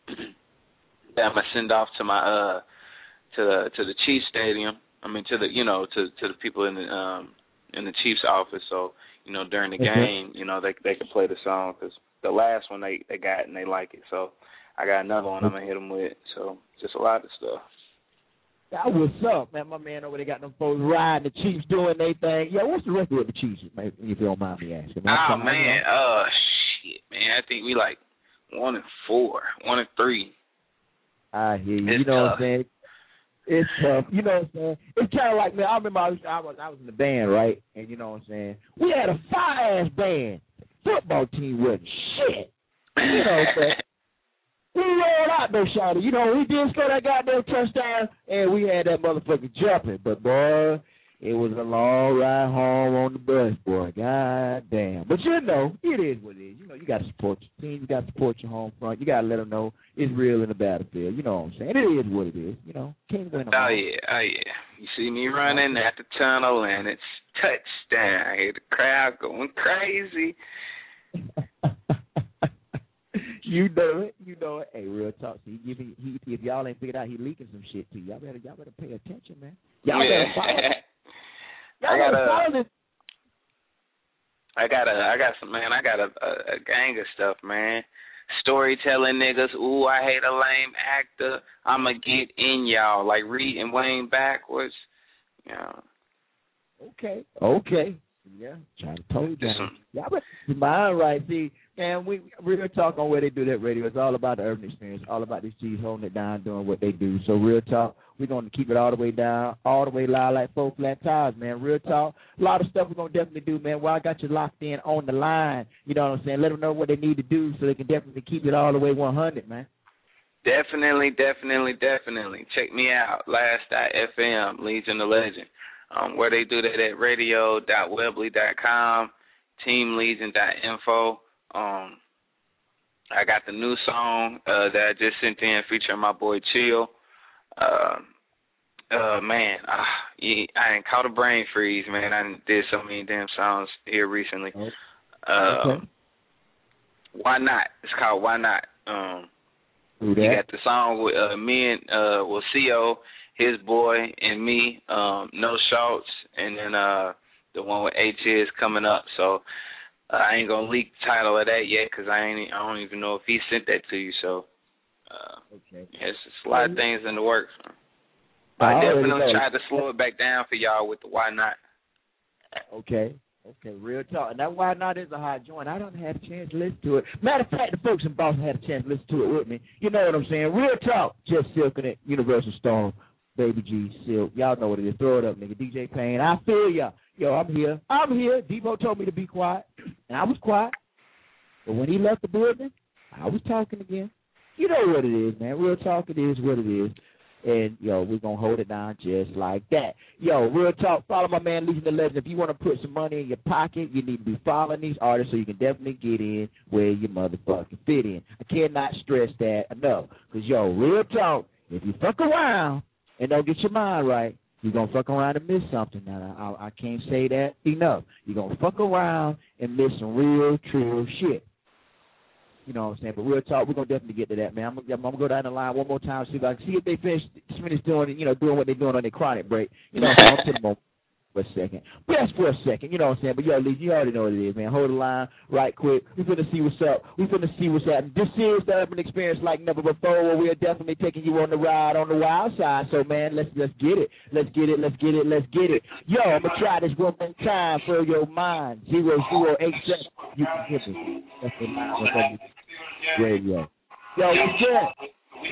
that I'm gonna send off to my uh, to the to the Chiefs Stadium. I mean to the you know to to the people in the um, in the Chiefs office. So you know during the mm-hmm. game, you know they they can play the song because the last one they they got and they like it. So I got another one I'm gonna hit them with. So just a lot of stuff. That what's up, man. My man over there got them folks riding, the Chiefs doing their thing. Yo, what's the record with the Chiefs, man, if you don't mind me asking? Man, oh, man. Uh, shit, man. I think we like one and four, one and three. I hear you. It's you know tough. what I'm saying? It's tough. You know what I'm saying? It's kind of like, man, I remember I was, I was I was in the band, right? And you know what I'm saying? We had a fire-ass band. Football team wasn't shit. You know what I'm saying? We rolled out though, shawty. You know, we did score that goddamn touchdown, and we had that motherfucker jumping. But, boy, it was a long ride home on the bus, boy. God damn. But, you know, it is what it is. You know, you got to support your team. You got to support your home front. You got to let them know it's real in the battlefield. You know what I'm saying? It is what it is. You know, can't win them Oh, all. yeah. Oh, yeah. You see me running at the tunnel, and it's touchdown. I hear the crowd going crazy. You know it, you know it. Hey, real talk. See, he, he, he, if y'all ain't figured out, he leaking some shit to you. Y'all better, y'all better pay attention, man. Y'all yeah. better follow. Y'all I got better a, follow this. I got a, I got some man. I got a, a, a gang of stuff, man. Storytelling niggas. Ooh, I hate a lame actor. I'ma get in y'all like Reed and Wayne backwards. You know. Okay. Okay. Yeah. Trying to tell you that. Y'all better keep your mind right. See. Man, we real talk on where they do that radio. It's all about the urban experience, all about these G's holding it down, doing what they do. So real talk, we're going to keep it all the way down, all the way live like four flat tires, man. Real talk, a lot of stuff we're going to definitely do, man. While I got you locked in on the line, you know what I'm saying? Let them know what they need to do so they can definitely keep it all the way one hundred, man. Definitely, definitely, definitely. Check me out, last dot F M, Legion the Legend. Um, where they do that at radio dot webley dot com, team legion dot info. Um, I got the new song uh, that I just sent in featuring my boy Chill. Uh, uh, man, uh, yeah, I ain't caught a brain freeze, man. I did so many damn songs here recently. Uh, okay. Why Not? It's called Why Not. Um, you got the song with uh, me and, uh, well, C O, his boy, and me, um, No Shorts, and then uh, the one with H is coming up, so... Uh, I ain't gonna leak the title of that yet because I ain't. I don't even know if he sent that to you. So, uh, okay. yeah, it's just a lot of things in the works. I, I definitely tried to slow it back down for y'all with the Why Not. Okay. Okay, real talk. And that Why Not is a hot joint. I don't have a chance to listen to it. Matter of fact, the folks in Boston had a chance to listen to it with me. You know what I'm saying? Real talk. Just Silk in it. Universal Storm. Baby G, Silk. Y'all know what it is. Throw it up, nigga. D J Payne. I feel ya. Yo, I'm here. I'm here. Devo told me to be quiet, and I was quiet. But when he left the building, I was talking again. You know what it is, man. Real talk, it is what it is. And, yo, we're going to hold it down just like that. Yo, real talk, follow my man, Legion the Legend. If you want to put some money in your pocket, you need to be following these artists so you can definitely get in where you motherfucking fit in. I cannot stress that enough. Because, yo, real talk, if you fuck around and don't get your mind right, you're going to fuck around and miss something. Now, I, I can't say that enough. You're going to fuck around and miss some real, true shit. You know what I'm saying? But real talk, we're going to definitely get to that, man. I'm, I'm, I'm going to go down the line one more time, see if I can see if they finish, finish doing, you know, doing what they're doing on their chronic break. You know, I'm put them on. for a second. Just for a second, you know what I'm saying? But, yo, Lee, you already know what it is, man. Hold the line right quick. We finna see what's up. We finna see what's happening. This is the urban experience like never before, where we are definitely taking you on the ride on the wild side. So, man, let's let's get it. Let's get it. Let's get it. Let's get it. Yo, I'm going to try this one more time for your mind. Zero zero eight seven. You can hear me. That's the line on radio. Yo, what's good?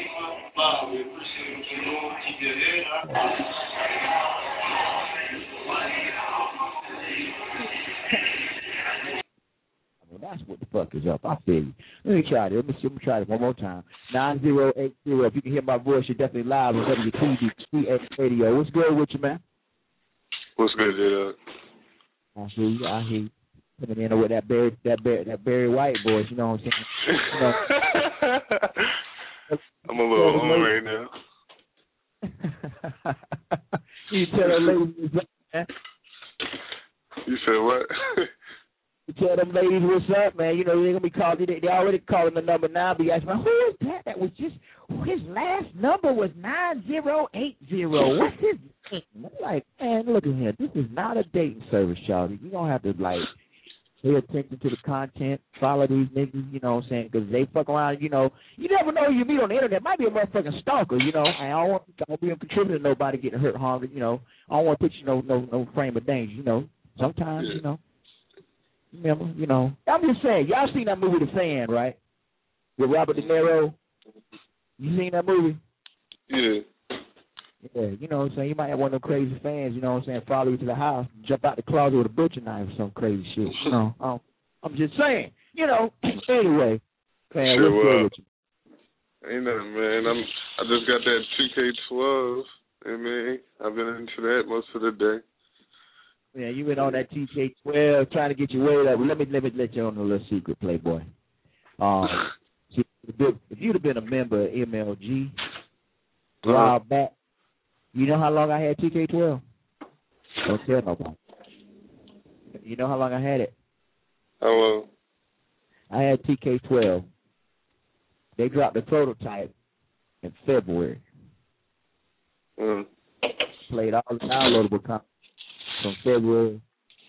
I mean, that's what the fuck is up. I feel you. Let me try this. Let me, see, let me try this one more time. nine zero eight zero. If you can hear my voice, you're definitely live on W T D Radio. What's good with you, man? What's good, J-Dog? I hear you. I hear you. Coming in with that Barry, that Barry, that Barry White voice. You know what I'm saying? You know. I'm a little on right now. You tell them ladies what's up, man. You said what? You tell them ladies what's up, man. You know, they're going to be calling, they, they already calling the number now. But you ask me, who is that? That was just, his last number was nine zero eight zero. What's his name? I'm like, man, look at here. This is not a dating service, y'all. You don't have to, like, pay attention to the content, follow these niggas, you know what I'm saying, because they fuck around, you know. You never know who you meet on the internet. Might be a motherfucking stalker, you know. I don't want to be a contributor to nobody getting hurt, harmed, you know. I don't want to put you no no no frame of danger, you know. Sometimes, you know. Remember, you know. I'm just saying, y'all seen that movie The Fan, right? With Robert De Niro. You seen that movie? Yeah. Yeah, you know what I'm saying? You might have one of them crazy fans, you know what I'm saying, follow you to the house, jump out the closet with a butcher knife or some crazy shit. You know, um, I'm just saying, you know, anyway. Man, sure, what's well, good with you? Ain't nothing, man. I'm, I just got that two K twelve, I mean, I've been into that most of the day. Yeah, you been on that T K twelve trying to get your weight up. Let me, let me let you on a little secret, Playboy. Um, if you'd have been a member of M L G a while back, you know how long I had T K twelve? Don't tell nobody. You know how long I had it? How long? I had T K twelve. They dropped the prototype in February. Mm. Played all the downloadable content from February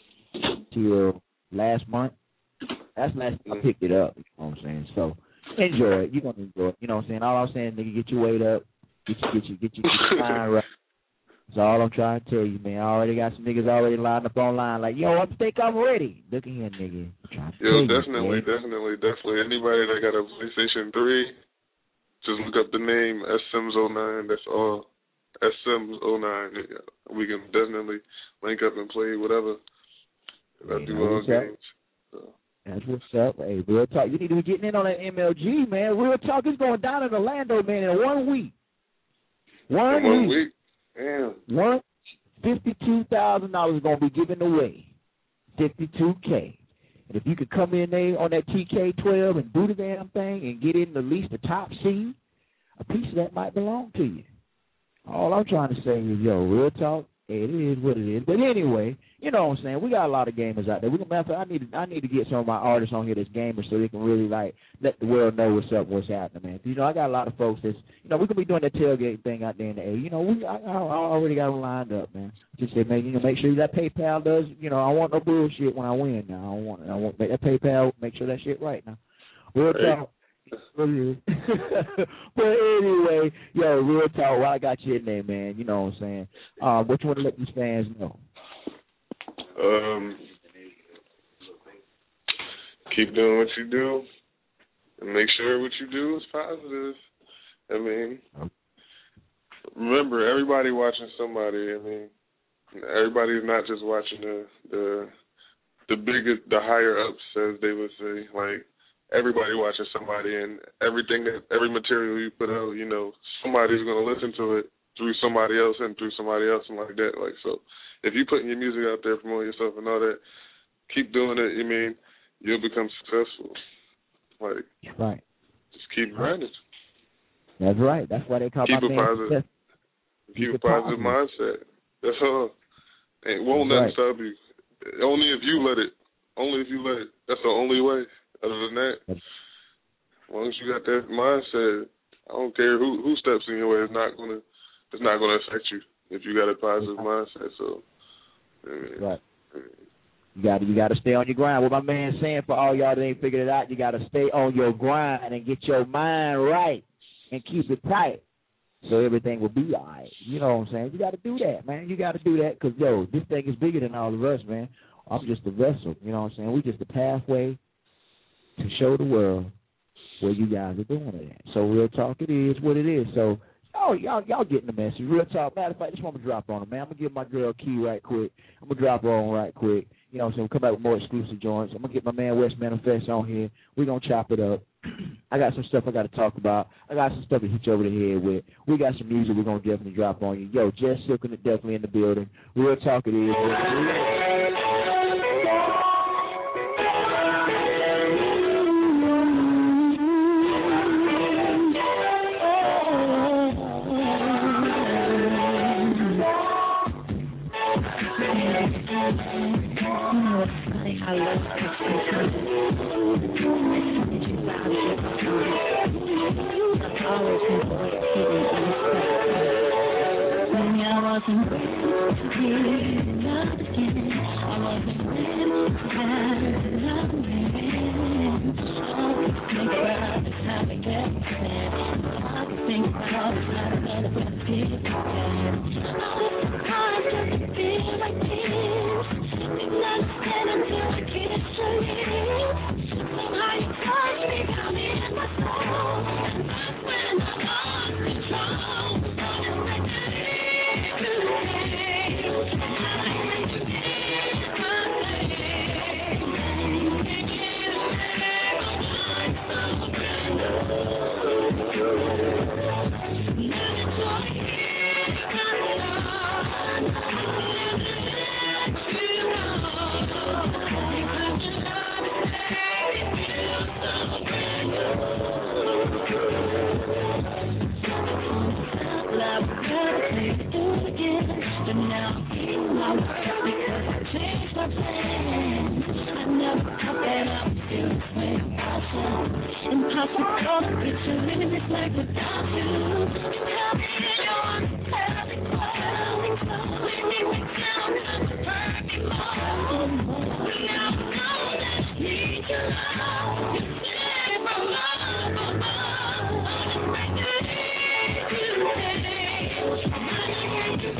till last month. That's last time I picked it up, you know what I'm saying? So enjoy it. You're going to enjoy it. You know what I'm saying? All I'm saying, nigga, get your weight up. Get you, get you, get you, get your mind right. That's all I'm trying to tell you, man. I already got some niggas already lined up online like, yo, I think I'm ready. Look at here, nigga. Yo, definitely, you, definitely, definitely. Anybody that got a PlayStation three, just look up the name S Sims oh nine. That's all. S Sims oh nine. We can definitely link up and play whatever. I do all games. So. That's what's up. Hey, real talk. You need to be getting in on that M L G, man. Real talk is going down in Orlando, man, in one week. One, in one week. week. Damn. One fifty-two thousand dollars is gonna be given away. Fifty-two k. And if you could come in there on that T K twelve and do the damn thing and get in at least the top seed, a piece of that might belong to you. All I'm trying to say is, yo, real talk. It is what it is. But anyway, you know what I'm saying? We got a lot of gamers out there. We can, matter of fact, I need to, I need to get some of my artists on here that's gamers so they can really, like, let the world know what's up, what's happening, man. You know, I got a lot of folks that's, you know, we're going to be doing that tailgate thing out there in the A. You know, we I, I already got them lined up, man. Just say, man, you know, make sure that PayPal does, you know, I want no bullshit when I win now. I don't want, I want that PayPal, make sure that shit right now. Real talk. But anyway, yo, real talk, while I got you in there, man, you know what I'm saying? Uh, what you want to let these fans know? Um, keep doing what you do, and make sure what you do is positive. I mean, remember, everybody watching somebody. I mean, everybody's not just watching the the the bigger, the higher ups, as they would say, like. Everybody watching somebody, and everything that every material you put out, you know, somebody's gonna listen to it through somebody else and through somebody else and like that. Like, so, if you putting your music out there, promoting yourself and all that, keep doing it. You mean you'll become successful. Like, right. Just keep grinding. That's right. That's why they call keep my a positive, keep, keep a positive, positive mindset. That's all. And won't nothing stop you. Only if you let it. Only if you let it. That's the only way. Other than that, as long as you got that mindset, I don't care who who steps in your way. It's not gonna it's not gonna affect you if you got a positive mindset. So Right. You got to you got to stay on your grind. What my man saying for all y'all that ain't figured it out, you got to stay on your grind and get your mind right and keep it tight, so everything will be all right. You know what I'm saying? You got to do that, man. You got to do that because, yo, this thing is bigger than all of us, man. I'm just a vessel. You know what I'm saying? We just a pathway to show the world where you guys are doing it at. So real talk, it is what it is. So oh, y'all, y'all getting the message. Real talk. Matter of fact, this one I'm going to drop on her, man. I'm going to give my girl Key right quick. I'm going to drop her on right quick. You know what I'm saying? We'll come back with more exclusive joints. I'm going to get my man West Manifest on here. We're going to chop it up. I got some stuff I got to talk about. I got some stuff to hit you over the head with. We got some music we're going to definitely drop on you. Yo, Jess Silkin is definitely in the building. Real talk it is. I love I've always enjoyed keeping when I wasn't ready to love again, I wasn't ready to love again. All I think about is how we get there. All I think about is how to let it be again. All this time just to feel like this. Didn't understand until I get to you. Somehow you touch me, got me in my soul. And that's when I lost control. Running like that eagle. And I make you feel my pain. You can't get away. My mind's so brand new. Now that you're here, I'm alone. Impossible to picture living this life without you. Tell me you're perfect, perfect, leave me with down to the perfect moment. Now I know that I need your love. You said it from love above. I'm ready to leave you today. I can't get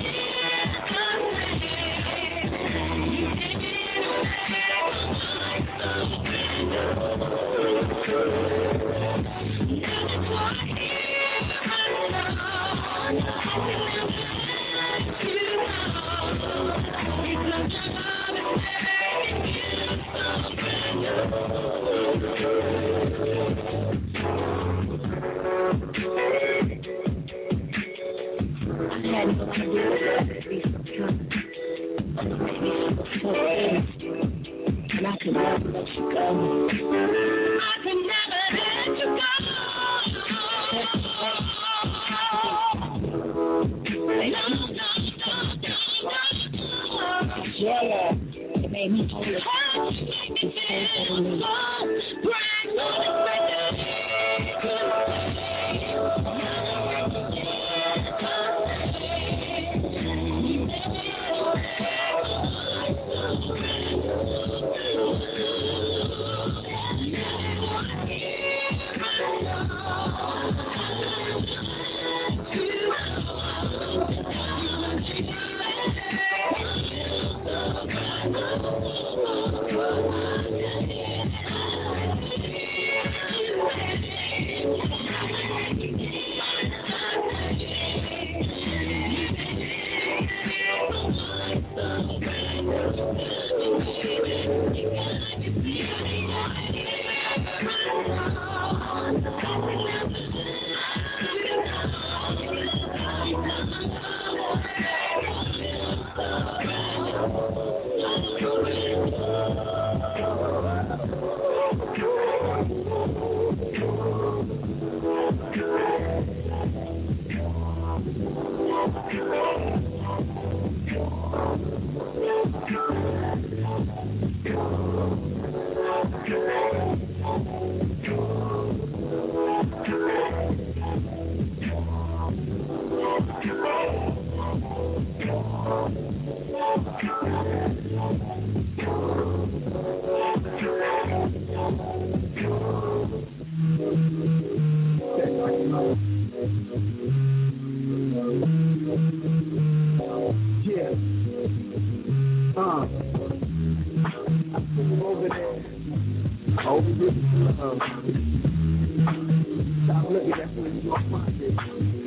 away. You can't get away. My mind's so brand new. And I could never let you go. I could never let you go. Yeah, it made me hold it. It's so funny. Thank you. Yeah. Uh. I see him over there. Over this love. Stop looking, that's when you gonna find it.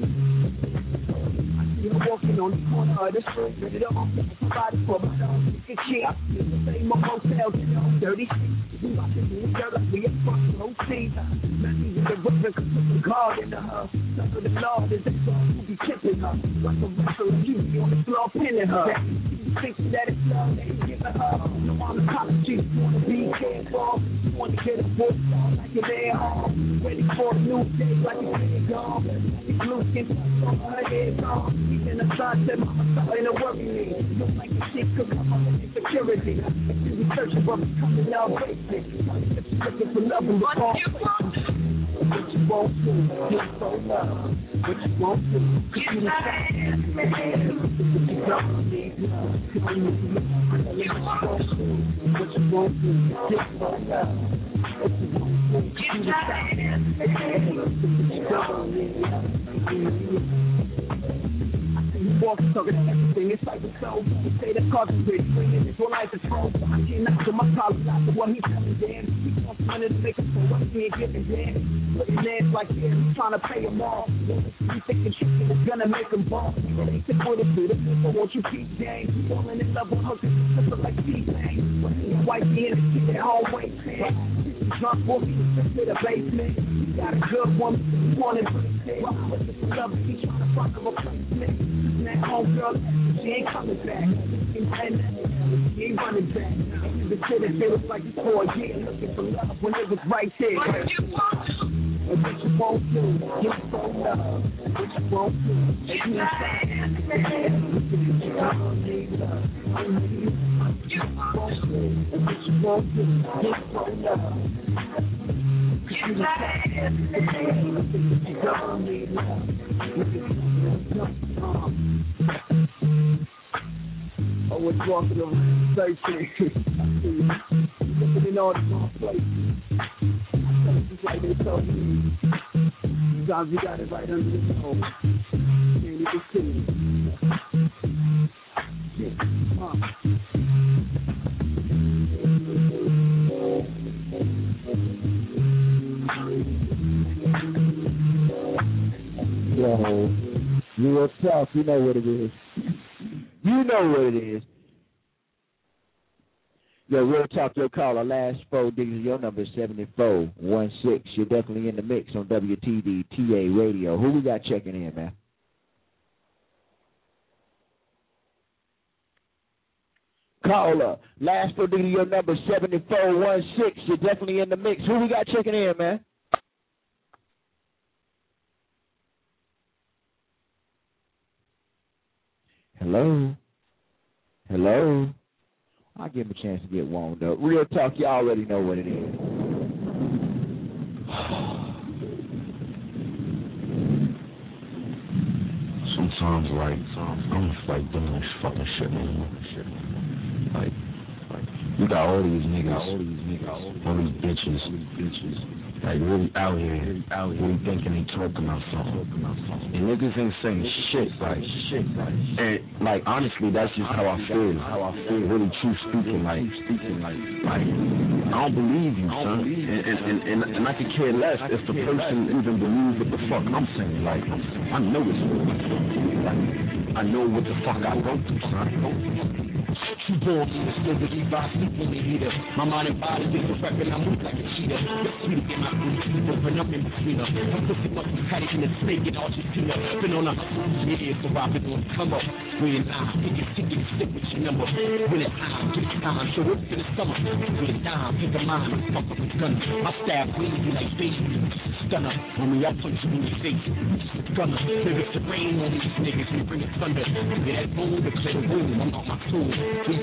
I see him walking on the corner of the street, ready to offer somebody for my dog. Get shit. I see the same old hotel, you know, dirty shit. We about to do it, girl, like we a fucking O C. Nothing in the river, cause put the guard in the her. Some of the Lord is that song who be tipping her. Like a wrestler, you be on the floor pinning her. Thinking that it's love that he's giving her. No apologies, wanna be careful. Wanna get a book on like you're there home. Ready for a new day like you're dead gone. Like blue skin on her head gone. Even the sun said mama starting to worry me. Look like the shit could come up with insecurity. You be searching for me coming out wasted. Looking for love and the fall. What you won't do, get so love. What you won't do, cause you the same. You don't need love. What you won't do, what you won't do, get so love. What you won't do, you the same. You don't need love. You walk talking everything, it's like a soul. You say the cause is rich, bringing this one life is home. I can't knock to my collar, not the one he's telling damn. He wants money to make it so what he ain't giving damn. Looking ass like this, he's trying to pay him off. You thinking shit is gonna make him ball. They said what it do, the people want you keep gang. You falling in love with her, cause it's simple like T-Bang. But he white in the kid at home wait, man. Drunk walking to the basement. You got a good woman, you want to bring it. What's the love, he's trying to fuck a replacement. That home girl, she ain't coming back. She ain't running back. The shit that feels like it's for a year, looking for love when it was right there. What you want to? What you won't do, get so love. What you won't do, if you inside. You don't need love. What you won't do, what you won't do, get so love. You don't need love. I was walking on thirteen, looking in all the wrong places. Just like they told me, sometimes you got it right under the nose. Can't even see it. Yeah, uh. Yo, real talk, you know what it is. You know what it is. Yo, real talk, your caller, last four digits, your number is seventy-four one six. You're definitely in the mix on W T D T A Radio. Who we got checking in, man? Caller, last four digits, your number is seventy-four one six. You're definitely in the mix. Who we got checking in, man? Hello? Hello? I'll give him a chance to get warmed up. Real talk, you already know what it is. Sometimes, like, I'm just like doing this fucking shit, man. Like, like, you got all these niggas, all these niggas, all these bitches, all these bitches. Like, really out here, out here, really thinking they talking about something. And niggas ain't saying shit, like, shit, like, and, like, honestly, that's just how I feel, how I feel, really true speaking, like, speaking, like, like, I don't believe you, son, and, and, and, and, and I could care less if the person even believes what the fuck I'm saying, like, I know it's real, like, I know what the fuck I go through, son. She born me to still believe I sleep in the heater. My mind and body is a weapon, I move like a cheetah. Let's see to get my food, sleep open up in between us. I'm cooking up the patty in the steak and Argentina. Been on a hustle, yeah, so I've been on the come up. When I'm picking tickets, stick with your number. When it's time, get it's time, show up in the summer. When it's time, pick a mind, fuck up a gun. My stab bleeds like baby. Stunner, when we up punch you in your face. Gunner, lyrics to rain on these niggas, we bring it thunder. Yeah, that boom, the clear room, I'm on my tool. We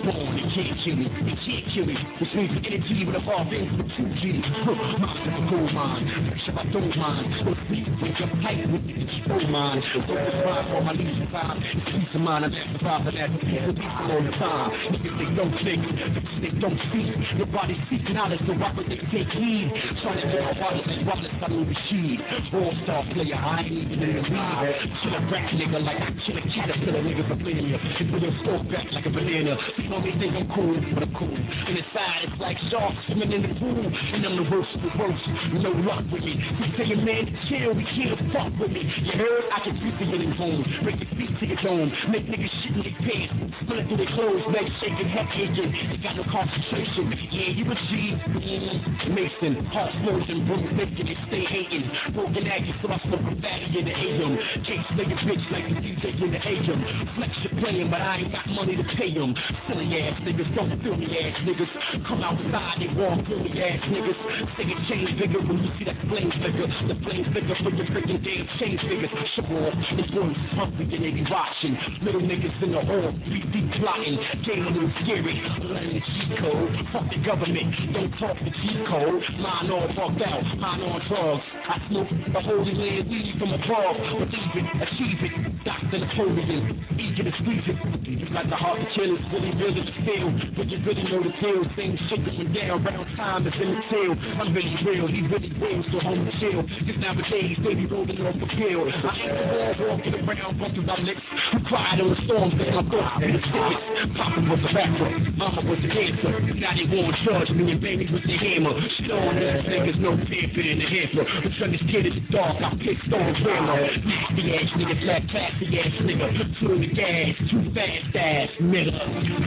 born, they can't kill me, they can't kill me. Which means the energy even above things with two G's. Look, mine is a gold mine, picture I don't mind. Look, wake up tight with the control mine. Don't respond for my leisure time. It's peace of mind, I'm amplified for that. People people all the time. Niggas, they don't think, bitches, they don't speak. Nobody's seeking knowledge, so why would they take heed? Trying to get my wallet like wallets, I move Rashid. All-star player, I ain't even in the league. Kill a rap nigga like I kill a caterpillar, nigga for blaming you. They put a fork back like a banana. You know me think I'm cool, but I'm cool. And inside it's like sharks swimming in the pool. And I'm the worst of the worst, no luck with me. You say your man, chill, we can't fuck with me. You heard? I can beat the winning home. Break your feet to your dome. Make niggas shit in their pants. Spill it through their clothes, legs shaking, head aching. They got no concentration. Yeah, you a G. Mm, Mason, heart explosion, broke making they stay hating. Broken acting, so I smoke a fatty in the A M. Can't slay a bitch like the D J in the A M. Flex your playing, but I ain't got money to pay them. Silly ass niggas, don't feel me ass niggas. Come outside, they walk through me ass niggas. Say it change bigger when you see that flame figure. The flame figure for your freaking game change figures. Show off, the boys hungry and they be watching. Little niggas in the hall, three deep plotting. Game a little scary, learn the cheat code. Fuck the government, don't talk the cheat code. Mine all fucked out, mine on drugs. I smoke the holy land weed from above. Believe it, achieve it, Doctor Napoleon. Eager to squeeze it. You got the heart to kill, it's really real to feel. But you really know the deal. Things shake up and down, round time is in the tail. I'm really real, he really real, so home to chill. Just nowadays, baby rolling off a pill. I ain't the wall walking around, bumping my lips. Who cried on the storms, then my thoughts in the tickets. Papa was a rapper, mama was a dancer. Now they won't charge me and baby with the hammer. Shit on these niggas, no pamper in the hamper. The sun is kid in the dark, I pissed on grammar. Nasty ass nigga, black classy ass nigga. Through the gas, too fast ass nigga.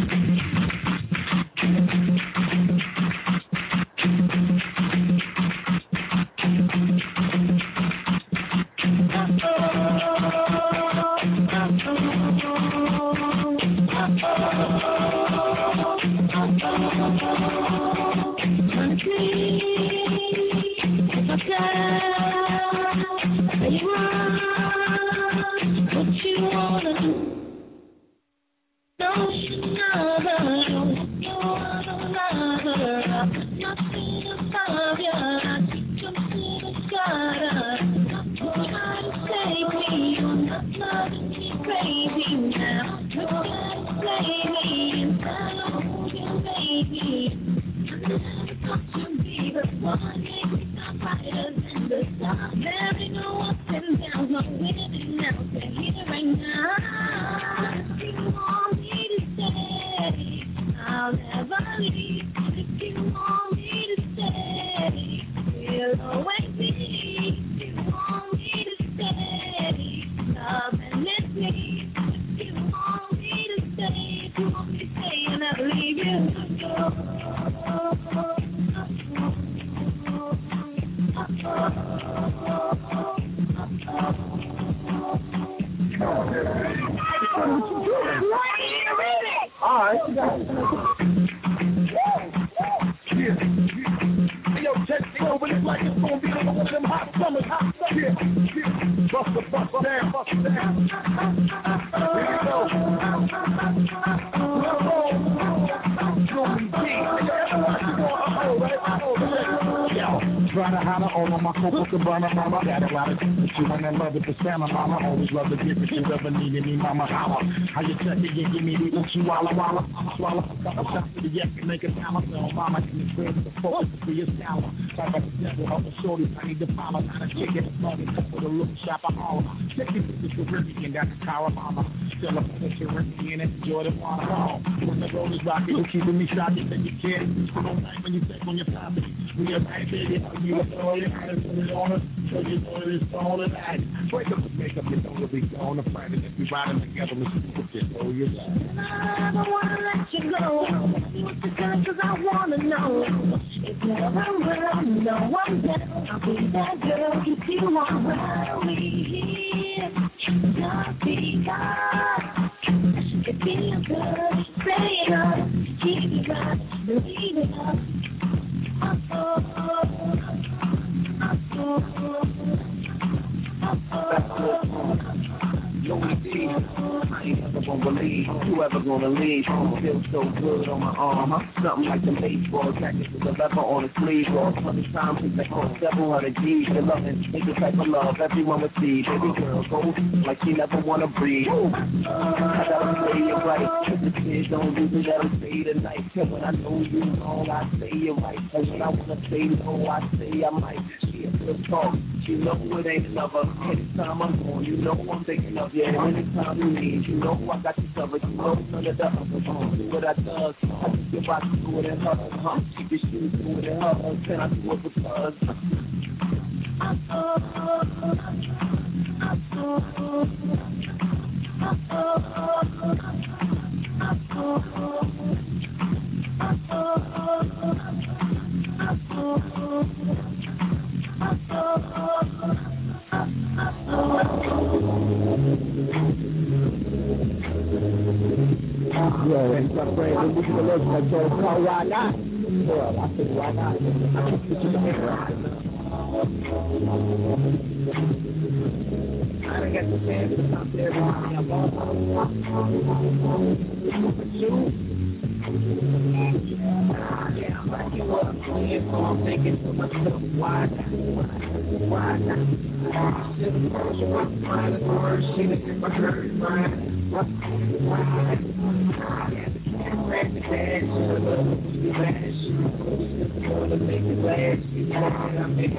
Mama, always love to give it you ever needed me, mama. Holla. How you check it, give me the oochie walla walla. Swallow a couple shots to the yak and make a dollar. So mama in the crib with the force to be a scholar. Talk about the devil, help a shorty, I need the power. Not a chick in the money, with a little shop of all. Check it with the Caribbean, that's the power, mama. Still up in the Caribbean and enjoy the water home. When the road is rocking, you're keeping me shocking, then you can't. You don't like when you take on your property. We are right, baby. You know it, I just put it on us. So you know it is all of that. Break up the makeup, you know we'll be on the planet. If we riding together, let's put this over your side. I don't wanna let you go. See what you're doing, cause I wanna know. If never will, you know I'm down. I'll be that girl if you want to be here. Not because it feels good. Stay up, keep it up, believe it up. Oh, oh, oh, oh, oh. Lonely days, I ain't never won't believe you ever gonna leave. Feel so good on my arm, huh? Something like the baseball jacket with the leather on the sleeve. All twenty times it's like seven hundred G's. The loving is the type of love everyone receives. Baby girl goes like she never wanna breathe. I gotta play it right. The kids don't do it, let them say tonight. And when I know you wrong, I say it right. And when I wanna say no, I say I might. She a good talk, she know it ain't another. Anytime I'm gone, you know I'm thinking of you. Anytime you need, you know I got you covered. You know none of the others won't do what I does. I just give out to do it and her, huh? Keep your shoes do it and her, can I do it because yeah, and my friend, when we can look like so, why not? Well, I said, why not? I took this in the mirror. I done got the chance to come to everybody I'm on. Yeah, I'm like you up, so I'm thinking to myself, why not? Why not? I should have told you what to find the words, she done get my hurt, mine. Why not? Practice that, should have loved to be glad. She wanna make me glad. She wanna make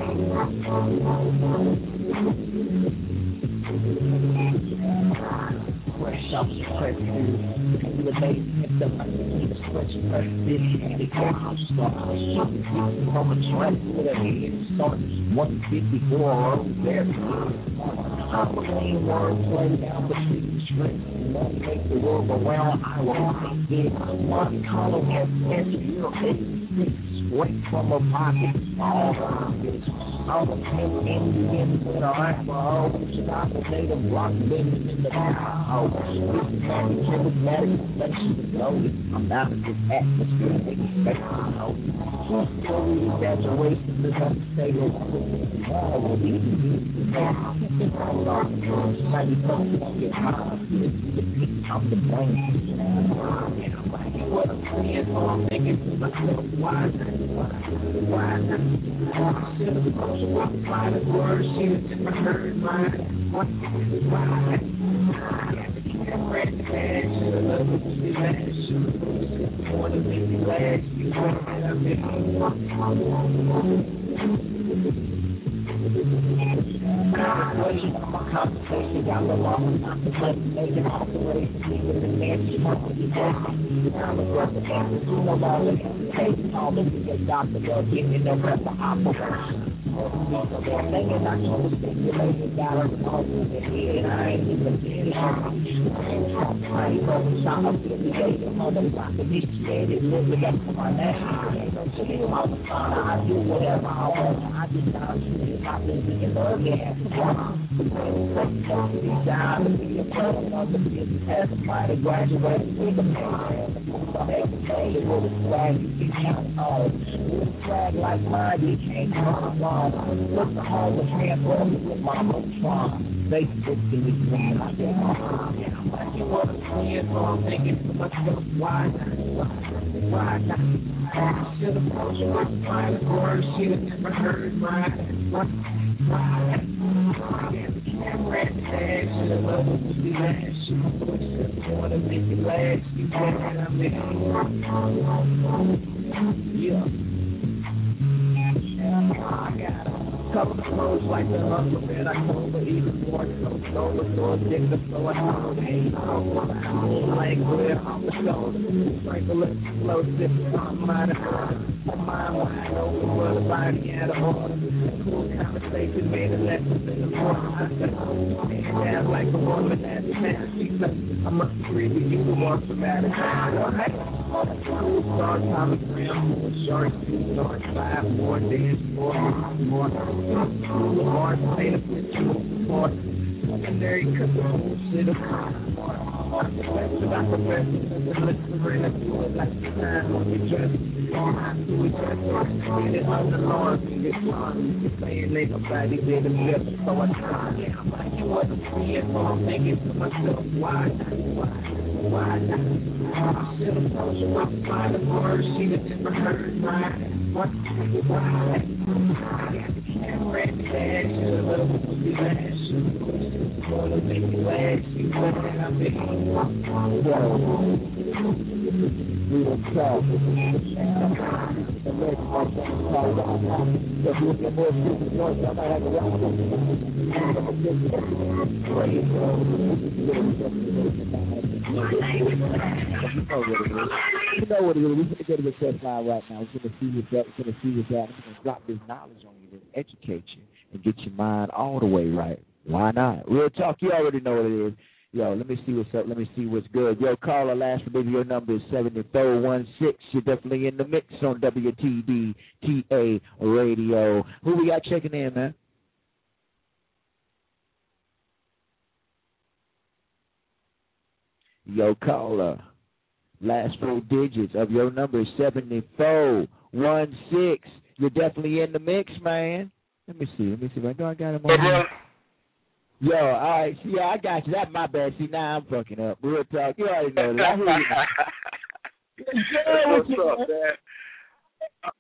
fresh off the press, the bass hit up, I need to stretch press. This candy corn, I'm starting from a track with a head start. one fifty-four, very good. I'm a clean word play down the street strength. Won't make the world go round, I will make it. One color has S zero eight straight from a pocket. All bitch. I'm a pimp Indian with a rifle. I will lay the block living in the house. This is Matty charismatic, inflation is loaded. I'm out of this atmosphere, they expect to know. Story exaggeration, the understated. All of these music, all our drugs, ninety something on your mind. I'm the brain. Yeah, I'm like, what I'm saying, so I'm thinking to myself, why not? Why not? I should have told you what to find the words, she was in my hurt mind. Why not? I'm ready to pass, should have loved to be glad, should have wanted to make me glad, you know that I'm making. Conversation, my conversation got a long time to play, making operations, even the nasty month of the day. The time of breath, the answers to no longer hesitate. All the weekend doctor, they'll give me no rest of operation. They're thinking I told the stimulation, got her all through the head, I ain't even did it. I ain't going to shop up to the day, the motherfucker, this shit is living up to my name. Ain't no shit on the phone, I do whatever I want. I just got to do it, I've been thinking of it. Down to be a person of the business, as somebody graduated with a man. Every day, it was a swag, you can count on. With a swag like mine, you can't come wrong. What's the home of handball with Mama Trump? They just give me one. I said, oh, yeah, I'm like, you want to see it, so I'm thinking to myself, why not? Why not? I should have told you what to find the words, she would never heard mine. Why not? I'm ready to pass, should have loved to be glad. She want to make me glad, she want to make me. Yeah. I got a couple of clothes like the hustle that I told her even more so sober, so addictive, so I know they ain't like where I'm the shoulder. Sprinkle it, slow sip, I'm mine, my mind wide open, but the body out of order. Cool conversation made a lesson in the morning. I said, stand down like a woman at the man. She said, I must agree with you, the one from out of town. Alright, cool star, Tommy Graham, more short, two short, five more, dance more, more, more, more, made a picture, more, secondary, cause the whole shit is more. I'm the best of the best, and the listener and do it like the time when we dress. I'm do it just so I can get it on the lawn, and get on. You're saying ain't nobody there to live, so I try. Yeah, I'm like, you wasn't free, so I'm thinking to myself, why, why? why not? I'm still a soldier, I'm flying the words, see the different hurt mine. What why? I got the camera and the cash, the love will be last. Wanna make you ask me what I mean. We will talk. And let's talk about it. If you get more people joints, I might have to rock them. You know what it is. You know what it is. We're going to go to the test line right now. We're going to see what's that. We're going to see what's that. We're going to drop this knowledge on you and educate you and get your mind all the way right. Why not? Real talk, you already know what it is. Yo, let me see what's up. Let me see what's good. Yo, caller, last for baby, your number is seven four one six. You're definitely in the mix on W T D T A Radio. Who we got checking in, man? Yo, caller, last four digits of your number is seven four one six. You're definitely in the mix, man. Let me see. Let me see. I know I got him on here. Yo, all right, see, yeah, I got you. That's my bad. See, now I'm fucking up. Real talk. You already know that. I hear you. Yeah, what's up, man?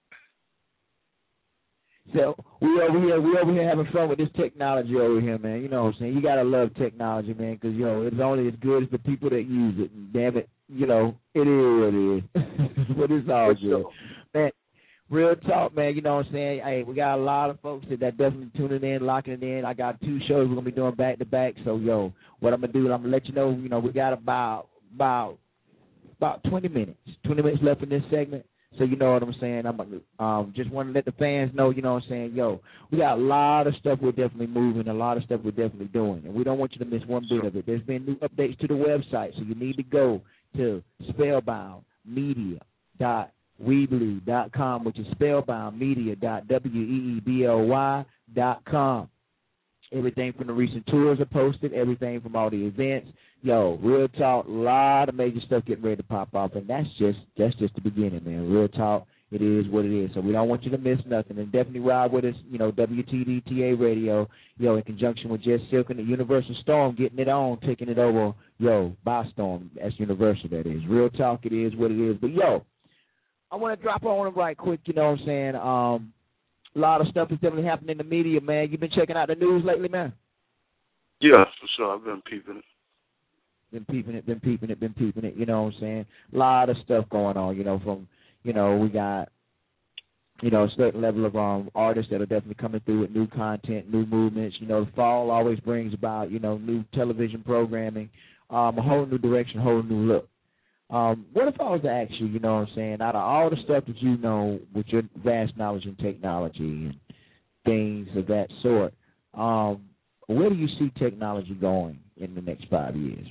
So we over here, we over here having fun with this technology over here, man. You know what I'm saying? You gotta love technology, man, because you know it's only as good as the people that use it. And damn it, you know it is what it is. But it's all good, man. Real talk, man. You know what I'm saying? Hey, we got a lot of folks that are definitely tuning in, locking it in. I got two shows we're gonna be doing back to back. So, yo, what I'm gonna do is I'm gonna let you know. You know, we got about about about twenty minutes, twenty minutes left in this segment. So you know what I'm saying? I'm um just want to let the fans know. You know what I'm saying? Yo, we got a lot of stuff we're definitely moving, a lot of stuff we're definitely doing, and we don't want you to miss one bit of it. There's been new updates to the website, so you need to go to spellbound media dot weebly dot com, which is spellbound media dot weebly dot com. Everything from the recent tours are posted, everything from all the events. Yo, real talk, a lot of major stuff getting ready to pop off, and that's just that's just the beginning, man. Real talk, it is what it is. So we don't want you to miss nothing, and definitely ride with us, you know, W T D T A Radio, yo, in conjunction with Just Silk and the Universal Storm, getting it on, taking it over, yo, by storm. That's Universal, that is. Real talk, it is what it is. But, yo, I want to drop on them right quick, you know what I'm saying? Um, a lot of stuff is definitely happening in the media, man. You been checking out the news lately, man? Yeah, for sure. I've been peeping it. Been peeping it, been peeping it, been peeping it, you know what I'm saying? A lot of stuff going on, you know, from, you know, we got, you know, a certain level of um artists that are definitely coming through with new content, new movements. You know, the fall always brings about, you know, new television programming, um, a whole new direction, a whole new look. Um, what if I was to ask you, you know what I'm saying, out of all the stuff that you know with your vast knowledge in technology and things of that sort, um, where do you see technology going in the next five years?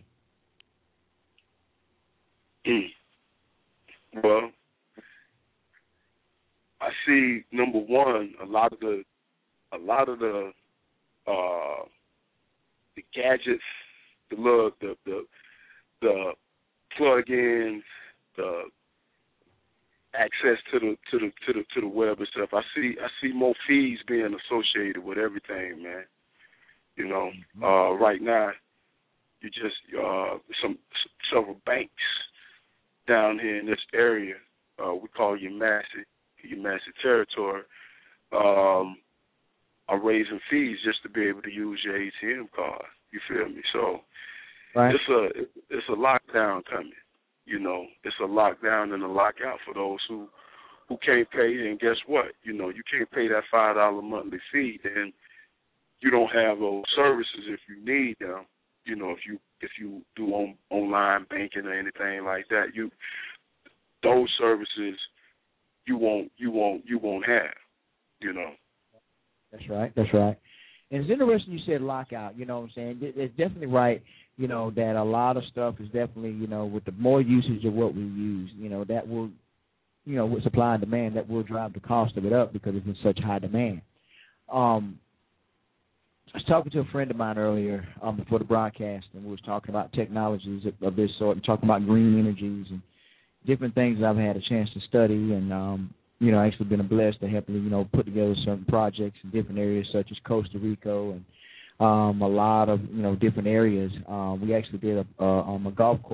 Well, I see, number one, a lot of the a lot of the uh, the gadgets, the little the the the plug-ins, the access to the to the to the to the web and stuff. I see I see more fees being associated with everything, man. You know, uh, right now you just uh, some several banks down here in this area. Uh, we call you Massey, your Massey territory. Um, are raising fees just to be able to use your A T M card. You feel me? So right. it's a it's a lockdown coming. You know, it's a lockdown and a lockout for those who who can't pay. And guess what? You know, you can't pay that five dollar monthly fee, then you don't have those services if you need them. You know, if you if you do on, online banking or anything like that, you those services you won't you won't you won't have. You know. That's right. That's right. And it's interesting you said lockout. You know what I'm saying? It's definitely right. You know that a lot of stuff is definitely, you know, with the more usage of what we use, you know, that will, you know, with supply and demand, that will drive the cost of it up because it's in such high demand. Um, I was talking to a friend of mine earlier um, before the broadcast, and we was talking about technologies of, of this sort and talking about green energies and different things that I've had a chance to study and, um, you know, actually been blessed to help, you know, put together certain projects in different areas such as Costa Rica and um, a lot of, you know, different areas. Um, we actually did a, uh, um, a golf course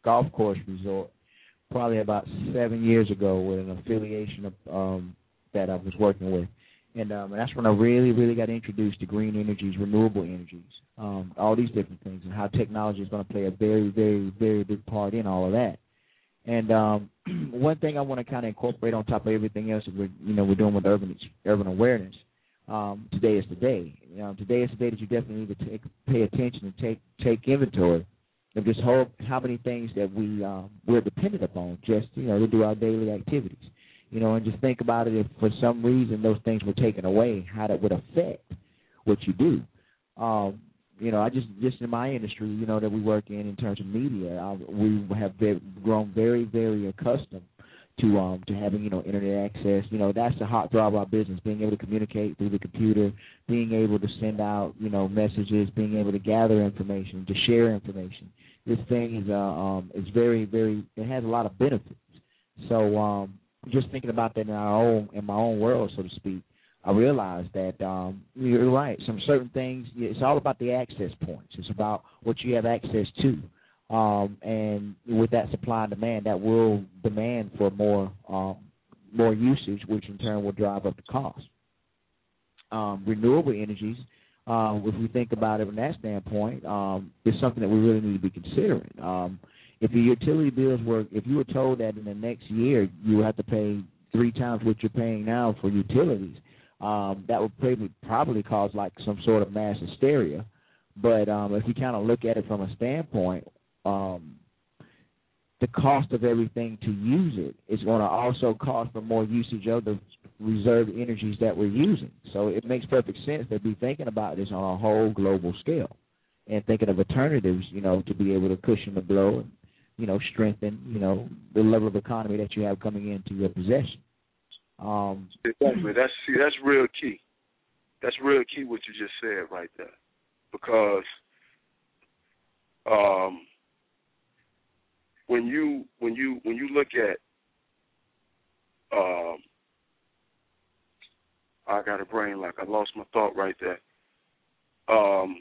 golf course resort probably about seven years ago with an affiliation of, um, that I was working with. And, um, and that's when I really, really got introduced to green energies, renewable energies, um, all these different things, and how technology is going to play a very, very, very big part in all of that. And um, one thing I want to kind of incorporate on top of everything else that we're, you know, we're doing with urban urban awareness. Um, today is the day. You know, today is the day that you definitely need to take, pay attention and take take inventory of this whole how many things that we um, we're dependent upon just you know to do our daily activities. You know, and just think about it. If for some reason those things were taken away, how that would affect what you do. Um, you know, I just just in my industry, you know, that we work in in terms of media, I, we have been, grown very, very accustomed to um to having you know internet access. You know, that's the hot throb of our business: being able to communicate through the computer, being able to send out you know messages, being able to gather information, to share information. This thing is uh, um is very, very. It has a lot of benefits. So um. Just thinking about that in our own, in my own world, so to speak, I realized that um, you're right. Some certain things, it's all about the access points. It's about what you have access to, um, and with that supply and demand, that will demand for more, um, more usage, which in turn will drive up the cost. Um, renewable energies, uh, if we think about it from that standpoint, um, is something that we really need to be considering. Um, If your utility bills were, if you were told that in the next year you would have to pay three times what you're paying now for utilities, um, that would probably probably cause like some sort of mass hysteria. But um, if you kind of look at it from a standpoint, um, the cost of everything to use it is going to also cost for more usage of the reserve energies that we're using. So it makes perfect sense to be thinking about this on a whole global scale and thinking of alternatives, you know, to be able to cushion the blow and, you know, strengthen, you know, the level of economy that you have coming into your possession. Um, exactly. That's see, that's real key. That's real key what you just said right there, because um, when you when you when you look at, um, I got a brain like I lost my thought right there. Um,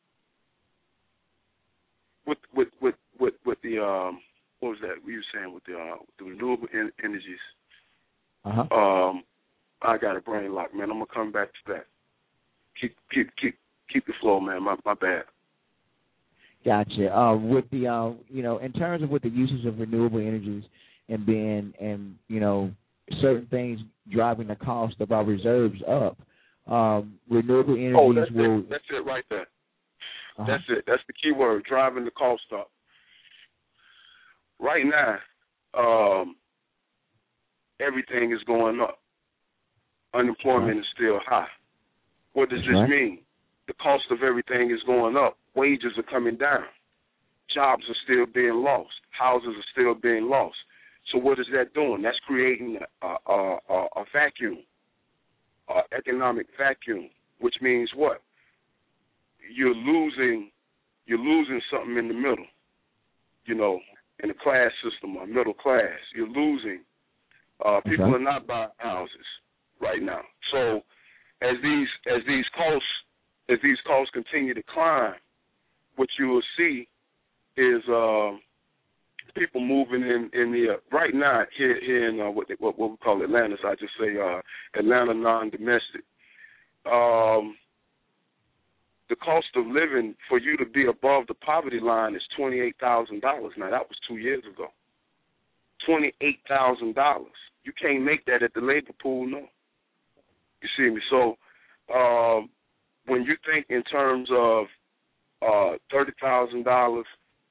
with with with With with the um, what was that you were saying with the uh, the renewable en- energies? Uh-huh. Um, I got a brain lock, man. I'm gonna come back to that. Keep keep keep keep the flow, man. My my bad. Gotcha. Uh, with the uh, you know, in terms of with the uses of renewable energies and being and you know certain things driving the cost of our reserves up, um, renewable energies oh, that's will. It. That's it right there. Uh-huh. That's it. That's the key word: driving the cost up. Right now, um, everything is going up. Unemployment right. is still high. What does That's this right. mean? The cost of everything is going up. Wages are coming down. Jobs are still being lost. Houses are still being lost. So what is that doing? That's creating a, a, a, a vacuum, an economic vacuum, which means what? You're losing, you're losing something in the middle, you know, in the class system or middle class. You're losing. Uh, people okay. are not buying houses right now. So as these as these costs as these costs continue to climb, what you will see is uh, people moving in in the uh, right now here here in uh, what, they, what what we call Atlanta. So I just say uh, Atlanta non-domestic. Um, The cost of living for you to be above the poverty line is twenty-eight thousand dollars. Now, that was two years ago. twenty-eight thousand dollars. You can't make that at the labor pool, no. You see me? So um, when you think in terms of uh, thirty thousand dollars,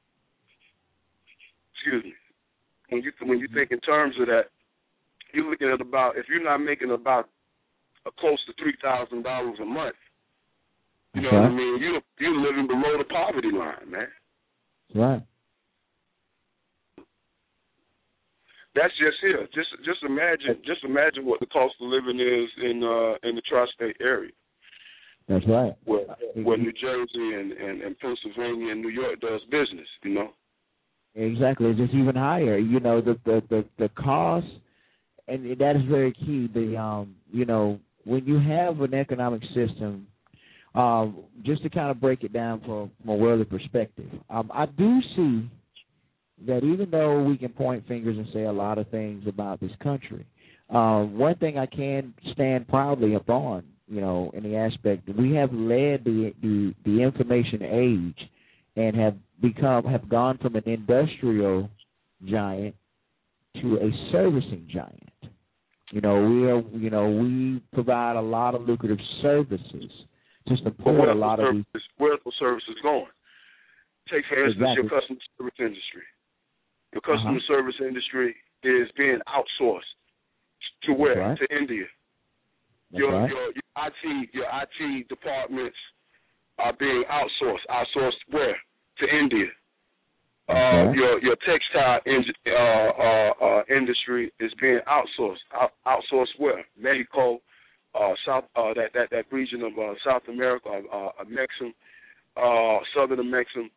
excuse me, when you when you think in terms of that, you're looking at about, if you're not making about uh, close to three thousand dollars a month, you know okay. what I mean? You're, you're living below the poverty line, man. Right. That's just here. Just just imagine just imagine what the cost of living is in uh, in the tri-state area. That's right. Where, where New Jersey and, and, and Pennsylvania and New York does business, you know? Exactly. It's just even higher. You know, the the, the, the cost, and that is very key. The um, you know, when you have an economic system, um, just to kind of break it down from, from a worldly perspective, um, I do see that even though we can point fingers and say a lot of things about this country, uh, one thing I can stand proudly upon, you know, in the aspect that we have led the, the the information age and have become have gone from an industrial giant to a servicing giant. You know, we are you know we provide a lot of lucrative services to support a lot of these. Where's the services going? Take for instance Exactly. your customer service industry. Your customer Uh-huh. service industry is being outsourced to where? Right. To India. That's Your, right. your your I T your I T departments are being outsourced. Outsourced where? To India. Uh, Okay. your your textile in, uh, uh, uh, industry is being outsourced. Out, outsourced where? Mexico, uh, South uh, that, that that region of uh, South America, uh, uh, Mexican, uh, Southern Mexican,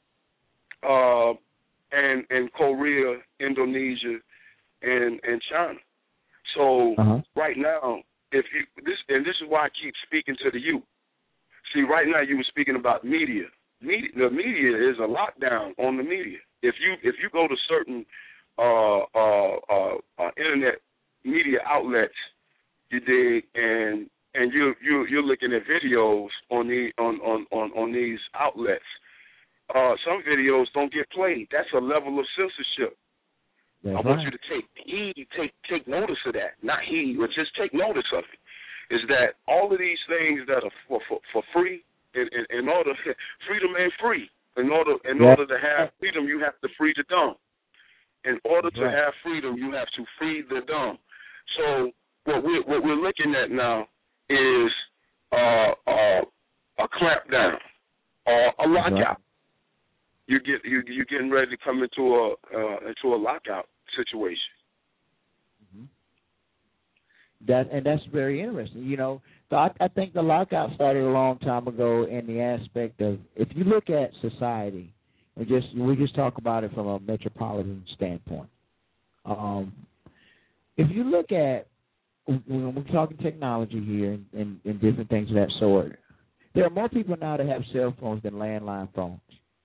uh, and and Korea, Indonesia, and and China. So Uh-huh. right now, if you this and this is why I keep speaking to the youth. See, right now you were speaking about media. Media, the media is a lockdown on the media. If you if you go to certain uh, uh, uh, uh, internet media outlets, you dig, and and you you you're looking at videos on the on on on, on these outlets. Uh, some videos don't get played. That's a level of censorship. That's I want right. you to take heed, take take notice of that. Not heed, but just take notice of it. Is that all of these things that are for for, for free? In, in, in order, freedom ain't free. In order, in Yeah. order to have freedom, you have to free the dumb. In order to Right. have freedom, you have to free the dumb. So what we're what we're looking at now is uh, uh, a clampdown or a lockout. Right. You get you you getting ready to come into a uh, into a lockout situation. That and that's very interesting. You know, so I, I think the lockout started a long time ago in the aspect of if you look at society, we just we just talk about it from a metropolitan standpoint. Um, if you look at when we're talking technology here and, and, and different things of that sort, there are more people now that have cell phones than landline phones.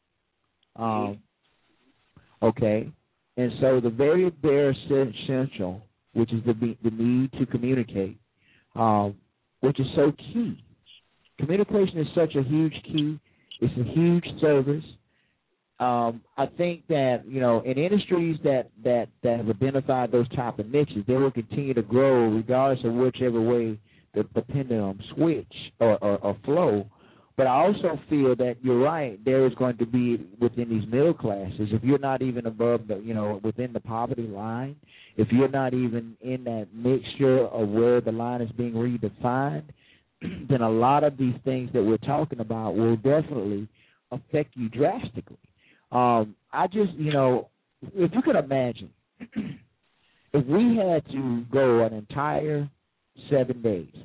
Um, okay, and so the very bare essential, which is the the need to communicate, um, which is so key. Communication is such a huge key. It's a huge service. Um, I think that, you know, in industries that, that, that have identified those type of niches, they will continue to grow regardless of whichever way the, the pendulum switch or, or, or flow. But I also feel that you're right. There is going to be within these middle classes, if you're not even above the, you know, within the poverty line, if you're not even in that mixture of where the line is being redefined, then a lot of these things that we're talking about will definitely affect you drastically. Um, I just, you know, if you could imagine, if we had to go an entire seven days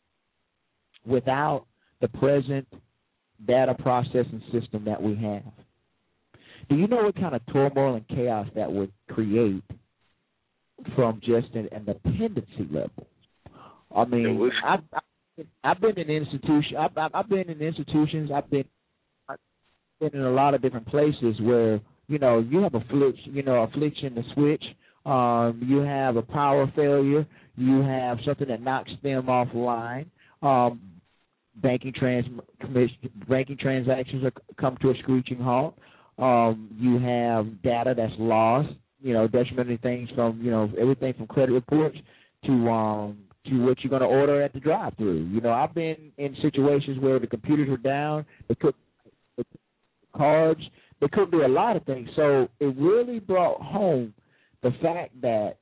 without the present data processing system that we have, do you know what kind of turmoil and chaos that would create from just an, an dependency level? I mean, was- I've, I've, I've been in institutions. I've, I've been in institutions. I've been, I've been in a lot of different places where, you know, you have a flitch, you know, a flitch in the switch. Um, you have a power failure. You have something that knocks them offline. Um, banking trans banking transactions are come to a screeching halt. Um, you have data that's lost. You know, detrimental things from, you know, everything from credit reports to um to what you're going to order at the drive-through. You know, I've been in situations where the computers were down, they couldn't the cards, they couldn't do a lot of things. So it really brought home the fact that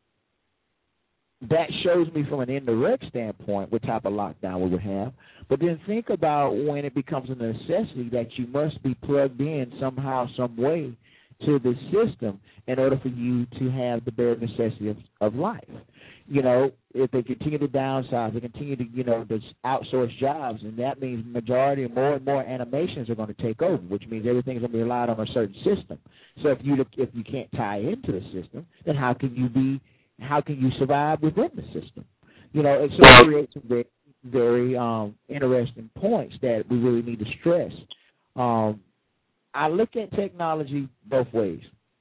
that shows me from an indirect standpoint what type of lockdown we would have. But then think about when it becomes a necessity that you must be plugged in somehow, some way to the system in order for you to have the bare necessity of, of life. You know, if they continue to downsize, they continue to, you know, to outsource jobs, and that means majority and more and more animations are going to take over, which means everything's going to be relied on a certain system. So if you if you can't tie into the system, then how can you be how can you survive within the system? You know, and so it creates some very, very um, interesting points that we really need to stress. Um, I look at technology both ways.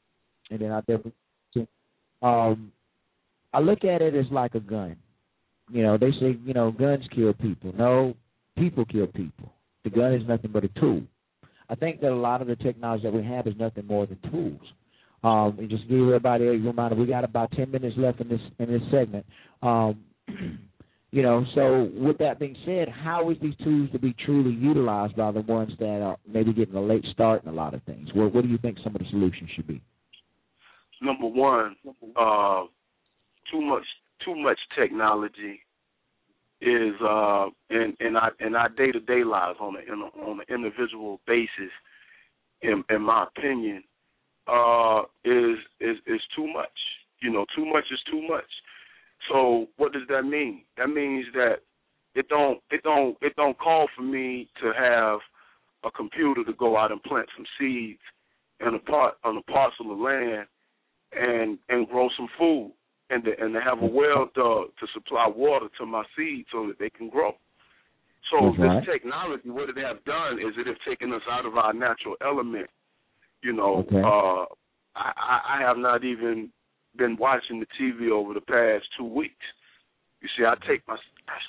and then I definitely. Um, I look at it as like a gun. You know, they say, you know, guns kill people. No, people kill people. The gun is nothing but a tool. I think that a lot of the technology that we have is nothing more than tools. Um, and just give everybody a reminder, we got about ten minutes left in this in this segment. Um, you know, so with that being said, how is these tools to be truly utilized by the ones that are maybe getting a late start in a lot of things? Well, what do you think some of the solutions should be? Number one, uh, too much too much technology is uh, in in our in our day to day lives on a, in a on an individual basis. In, in my opinion, uh, is is is too much. You know, too much is too much. So what does that mean? That means that it don't it don't it don't call for me to have a computer to go out and plant some seeds in a part on a parcel of land and and grow some food and to, and to have a well dug to supply water to my seeds so that they can grow. So That's this right. technology, what it have done is it have taken us out of our natural element. You know, Okay. uh, I, I have not even been watching the T V over the past two weeks. You see, I take my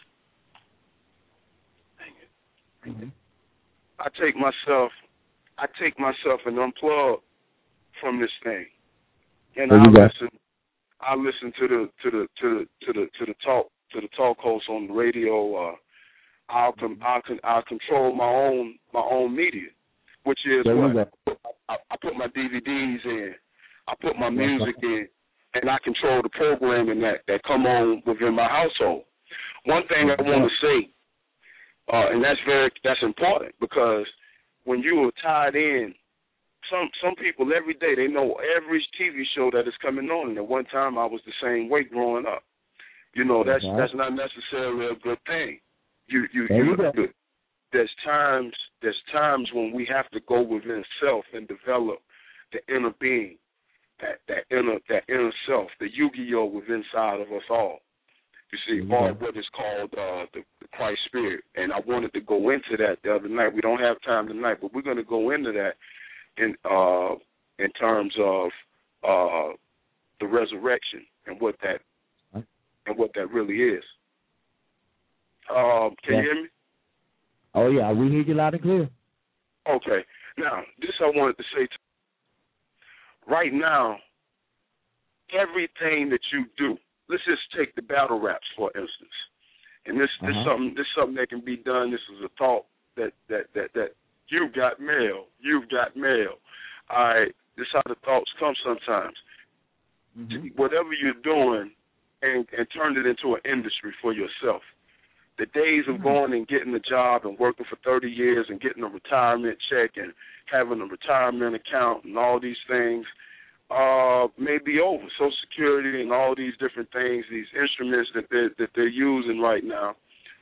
dang it, Mm-hmm. I take myself, I take myself and unplug from this thing, and There I you go. listen. I listen to the to the to the to the to the talk to the talk hosts on the radio. Uh, I'll com- I'll, con- I'll control my own my own media, which is There you what go. I, I put my D V Ds in, I put my music in, and I control the programming that that come on within my household. One thing I want to say, uh, and that's very that's important because when you are tied in. Some some people every day they know every T V show that is coming on. And at one time I was the same way growing up. You know that's Right. that's not necessarily a good thing. You you, There you you go. there's times there's times when we have to go within self and develop the inner being, that that inner that inner self, the Yu-Gi-Oh within inside of us all. You see, Mhm. or what is called uh, the, the Christ Spirit. And I wanted to go into that the other night. We don't have time tonight, but we're going to go into that. In uh, in terms of uh, the resurrection and what that and what that really is. Um, can Yeah. you hear me? Oh, yeah, we hear you loud and clear. Okay. Now, this I wanted to say. To, right now, everything that you do. Let's just take the battle raps for instance. And this this Uh-huh. something this something that can be done. This is a thought that that that that. You've got mail. You've got mail. All right, this is how the thoughts come sometimes. Mm-hmm. Whatever you're doing, and, and turn it into an industry for yourself. The days of going and getting a job and working for thirty years and getting a retirement check and having a retirement account and all these things uh, may be over. Social Security and all these different things, these instruments that they're, that they're using right now,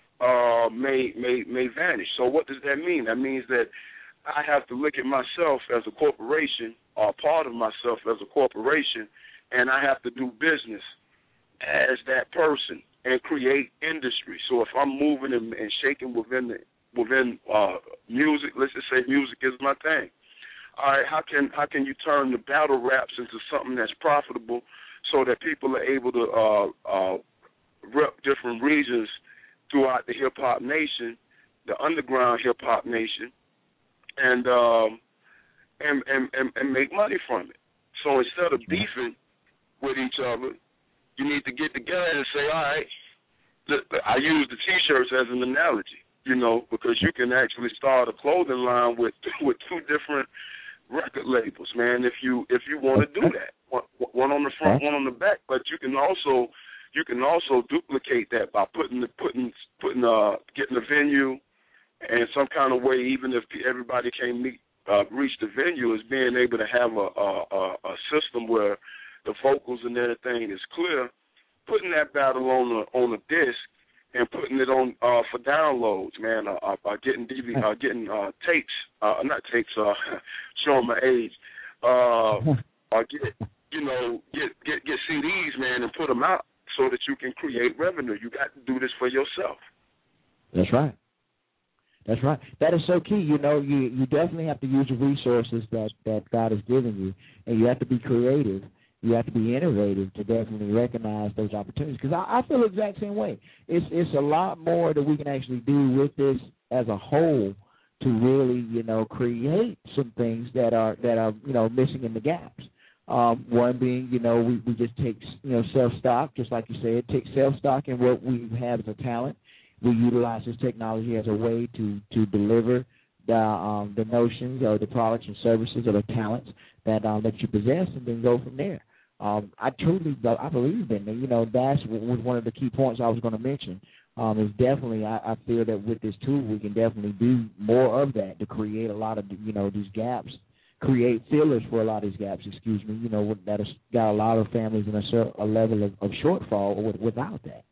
Uh, may may may vanish. So what does that mean? That means that I have to look at myself as a corporation, or part of myself as a corporation, and I have to do business as that person and create industry. So if I'm moving and, and shaking within the within uh, music, let's just say music is my thing. All right, how can how can you turn the battle raps into something that's profitable, so that people are able to uh, uh, rep different regions throughout the hip-hop nation, the underground hip-hop nation, and, um, and, and, and, and make money from it. So instead of beefing with each other, you need to get together and say, all right, look, I use the T-shirts as an analogy, you know, because you can actually start a clothing line with with two different record labels, man, if you if you want to do that. One, one on the front, one on the back, but you can also You can also duplicate that by putting the putting putting uh getting a venue and some kind of way. Even if everybody can't meet uh, reach the venue, is being able to have a, a a system where the vocals and everything is clear. Putting that battle on a on a disc and putting it on uh, for downloads, man. Uh, uh, uh, getting D V D, uh, getting uh, tapes, uh, not tapes. Uh, showing my age. Uh, or get you know get get get C Ds, man, and put them out, so that you can create revenue. You got to do this for yourself. That's right. That's right. That is so key. You know, you you definitely have to use the resources that, that God has given you, and you have to be creative. You have to be innovative to definitely recognize those opportunities. Because I, I feel the exact same way. It's it's a lot more that we can actually do with this as a whole to really, you know, create some things that are that are you know missing in the gaps. Um, one being, you know, we, we just take you know self stock, just like you said, take self stock in what we have as a talent. We utilize this technology as a way to, to deliver the um, the notions or the products and services or the talents that um, that you possess, and then go from there. Um, I truly, I believe in it. You know, that's was one of the key points I was going to mention. Um, is definitely, I, I feel that with this tool, we can definitely do more of that to create a lot of, you know, these gaps, create fillers for a lot of these gaps. Excuse me. You know, that has got a lot of families in a, certain, a level of, of shortfall with, without that.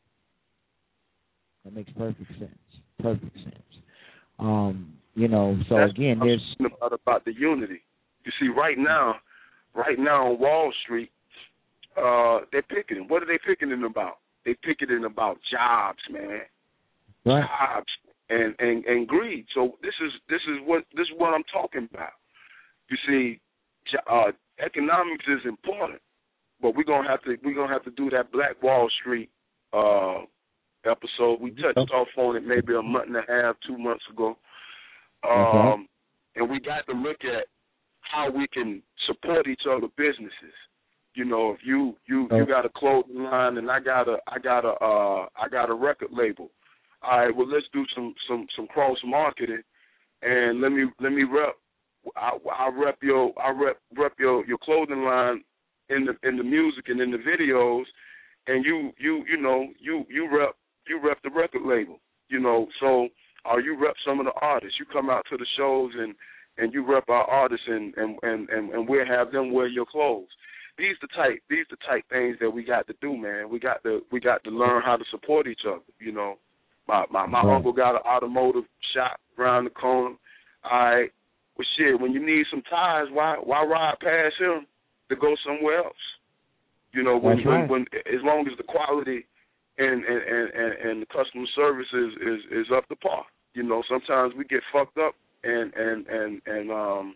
That makes perfect sense. Perfect sense. Um, you know, so That's again, what I'm there's talking about about the unity. You see, right now, right now on Wall Street, uh, they're picketing. What are they picketing about? They picketing about jobs, man. Right. Jobs and, and, and greed. So this is this is what this is what I'm talking about. You see, uh, economics is important, but we're gonna have to we're gonna have to do that Black Wall Street uh, episode. We touched off on it maybe a month and a half, two months ago. Um, okay. And we got to look at how we can support each other businesses. You know, if you you, you got a clothing line and I got a I got a uh, I got a record label. All right, well let's do some some, some cross marketing, and let me let me rep. I, I rep your I rep rep your, your clothing line in the in the music and in the videos, and you you you know you you rep you rep the record label. You know, so or you rep some of the artists. You come out to the shows and, and you rep our artists, and, and, and, and, and we'll have them wear your clothes. These the type these the type things that we got to do, man. We got to we got to learn how to support each other. You know, my my, my right. uncle got an automotive shop around the corner. All right, well shit, when you need some tires, why why ride past him to go somewhere else? You know, when That's right. when, when as long as the quality and and, and, and, and the customer service is, is, is up to par. You know, sometimes we get fucked up and and and and um.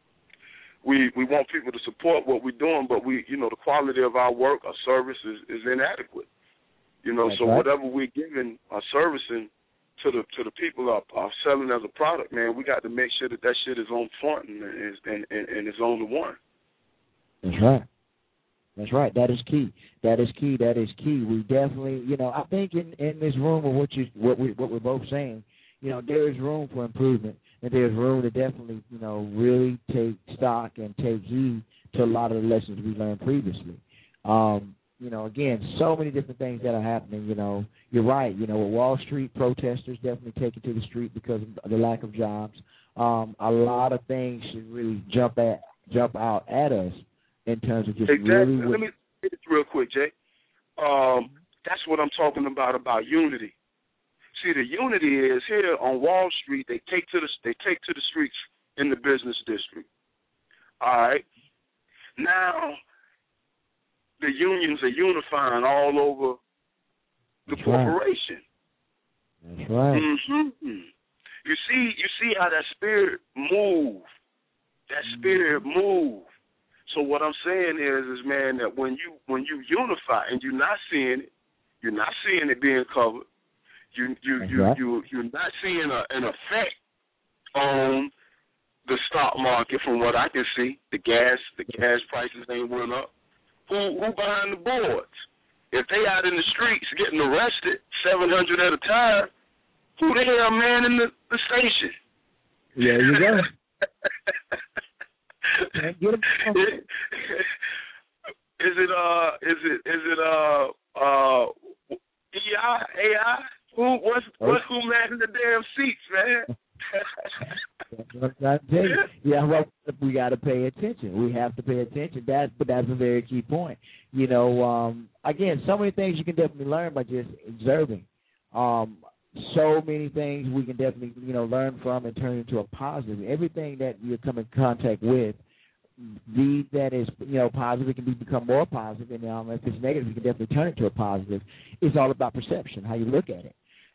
We we want people to support what we're doing, but we you know the quality of our work, our service is, is inadequate. You know, That's so right. whatever we're giving or servicing to the to the people are, are selling as a product, man, we got to make sure that that shit is on point and is and, and, and is on the one. That's right. That's right. That is key. That is key. That is key. We definitely, you know, I think in, in this room of what you what we what we're both saying, you know, there is room for improvement. And there's room to definitely, you know, really take stock and take heed to a lot of the lessons we learned previously. Um, you know, again, so many different things that are happening. You know, you're right. You know, with Wall Street protesters definitely taking to the street because of the lack of jobs. Um, a lot of things should really jump at jump out at us in terms of just exactly. really. Let me hit this real quick, Jay. Um, that's what I'm talking about about unity. See, the unity is here on Wall Street. They take to the they take to the streets in the business district. All right. Now, the unions are unifying all over the That's corporation. Right. That's right. Mm-hmm. You see, you see how that spirit move. That spirit move. So what I'm saying is, is man, that when you when you unify and you're not seeing it, you're not seeing it being covered. You you you right. you you're not seeing a, an effect on the stock market from what I can see. The gas the gas prices ain't went up. Who who behind the boards? If they out in the streets getting arrested, seven hundred at a time, who the hell man in the, the station? Yeah, you go. Is it uh is it is it uh uh E I A I? Who what's what who man in the damn seats, man? yeah, well, we got to pay attention. We have to pay attention. That, but that's a very key point. You know, um, again, so many things you can definitely learn by just observing. Um, so many things we can definitely, you know, learn from and turn into a positive. Everything that you come in contact with, be that is, you know, positive, it can be, become more positive. And um, if it's negative, you can definitely turn it to a positive. It's all about perception, how you look at it.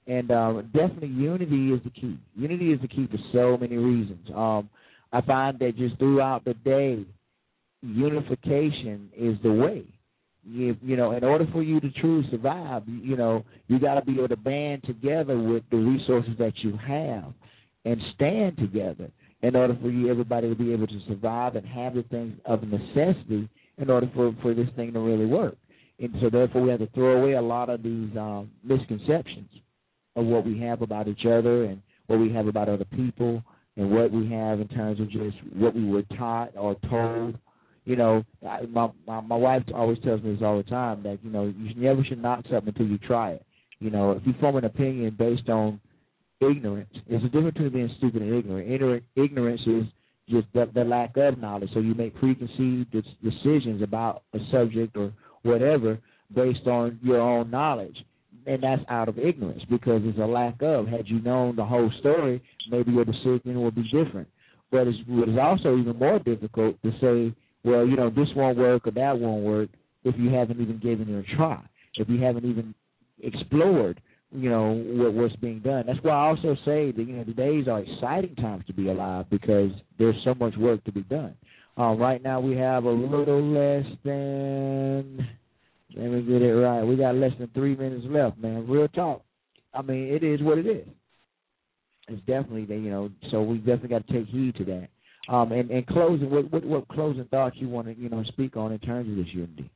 And um, definitely unity is the key. Unity is the key for so many reasons. Um, I find that just throughout the day, unification is the way. You, you know, in order for you to truly survive, you, you know, you got to be able to band together with the resources that you have and stand together in order for you, everybody to be able to survive and have the things of necessity in order for, for this thing to really work. And so therefore we have to throw away a lot of these um, misconceptions of what we have about each other and what we have about other people and what we have in terms of just what we were taught or told. You know, I, my, my my wife always tells me this all the time, that, you know, you never should knock something until you try it. You know, if you form an opinion based on ignorance, there's a difference between being stupid and ignorant. Ignorant ignorance is just the, the lack of knowledge. So you make preconceived decisions about a subject or whatever based on your own knowledge. And that's out of ignorance because there's a lack of. Had you known the whole story, maybe your decision would be different. But it's, it's also even more difficult to say, well, you know, this won't work or that won't work if you haven't even given it a try, if you haven't even explored, you know, what, what's being done. That's why I also say that, you know, the days are exciting times to be alive because there's so much work to be done. Uh, right now we have a little less than, let me get it right, we got less than three minutes left, man. Real talk. I mean, it is what it is. It's definitely, you know, so we definitely got to take heed to that. Um, and, and closing, what, what what closing thoughts you want to, you know, speak on in terms of this unity?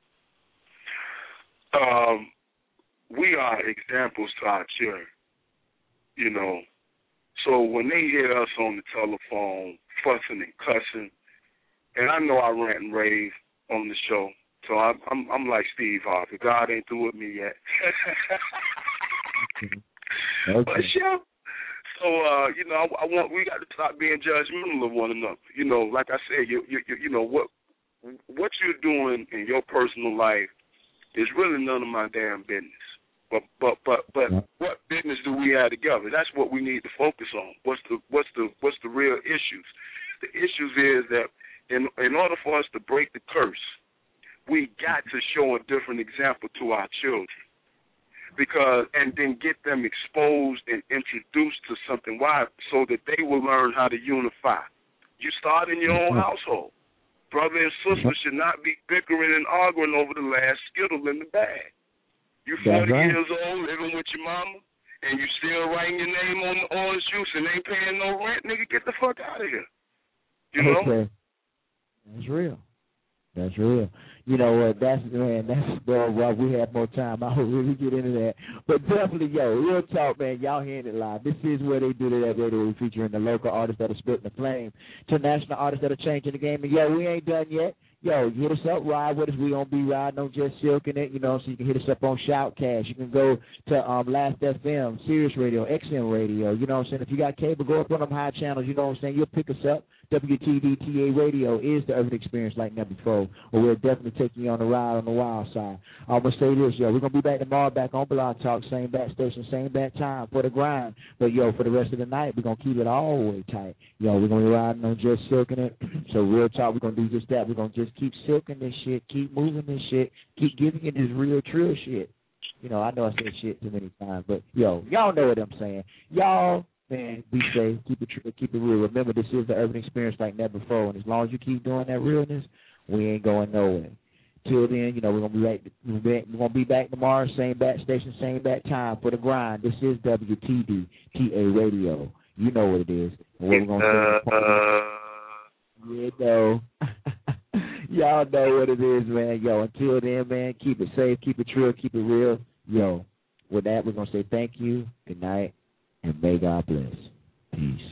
Um, we are examples to our children, you know. So when they hear us on the telephone fussing and cussing, and I know I rant and rave on the show, so I'm I'm, I'm like Steve Harvey. God ain't through with me yet. Okay. But yeah. So, uh, you know, I, I want we got to stop being judgmental of one another. You know, like I said, you, you, you know, what what you're doing in your personal life is really none of my damn business. But but but but what business do we have together? That's what we need to focus on. What's the what's the what's the real issues? The issues is that in in order for us to break the curse, we got to show a different example to our children. Because and then get them exposed and introduced to something. Why? So that they will learn how to unify. You start in your own household. Brother and sister should not be bickering and arguing over the last Skittle in the bag. You forty right. years old living with your mama, and you still writing your name on the orange juice and ain't paying no rent, nigga, get the fuck out of here. You know? Okay. That's real. That's real. You know what? Uh, that's man. That's well. Well, we have more time. I will really get into that. But definitely, yo, real talk, man. Y'all hearing it live. This is where they do that radio. We featuring the local artists that are spitting the flame, to national artists that are changing the game. And yo, we ain't done yet. Yo, hit us up, ride with us. We gonna be riding on Just Silking It, you know. So you can hit us up on Shoutcast. You can go to um, Last F M, Sirius Radio, X M Radio. You know what I'm saying? If you got cable, go up on them high channels. You know what I'm saying? You'll pick us up. W T D T A Radio is the urban experience like never before. But we're definitely taking you on the ride on the wild side. I'm going to say this, yo. We're going to be back tomorrow, back on Blog Talk, same bat station, same bat time for the grind. But, yo, for the rest of the night, we're going to keep it all the way tight. Yo, we're going to be riding on Just Silking It. So, real talk, we're going to do just that. We're going to just keep silking this shit, keep moving this shit, keep giving it this real, true shit. You know, I know I said shit too many times, but, yo, y'all know what I'm saying. Y'all. Man, be safe, keep it true, keep it real. Remember, this is the urban experience like never before, and as long as you keep doing that realness, we ain't going nowhere. Till then, you know, we're gonna be back. We're gonna be back tomorrow, same bat station, same bat time for the grind. This is W T D T A Radio. You know what it is. And we're gonna uh, you know, y'all know what it is, man. Yo, until then, man, keep it safe, keep it true, keep it real. Yo, with that, we're gonna say thank you, good night. And may God bless. Peace.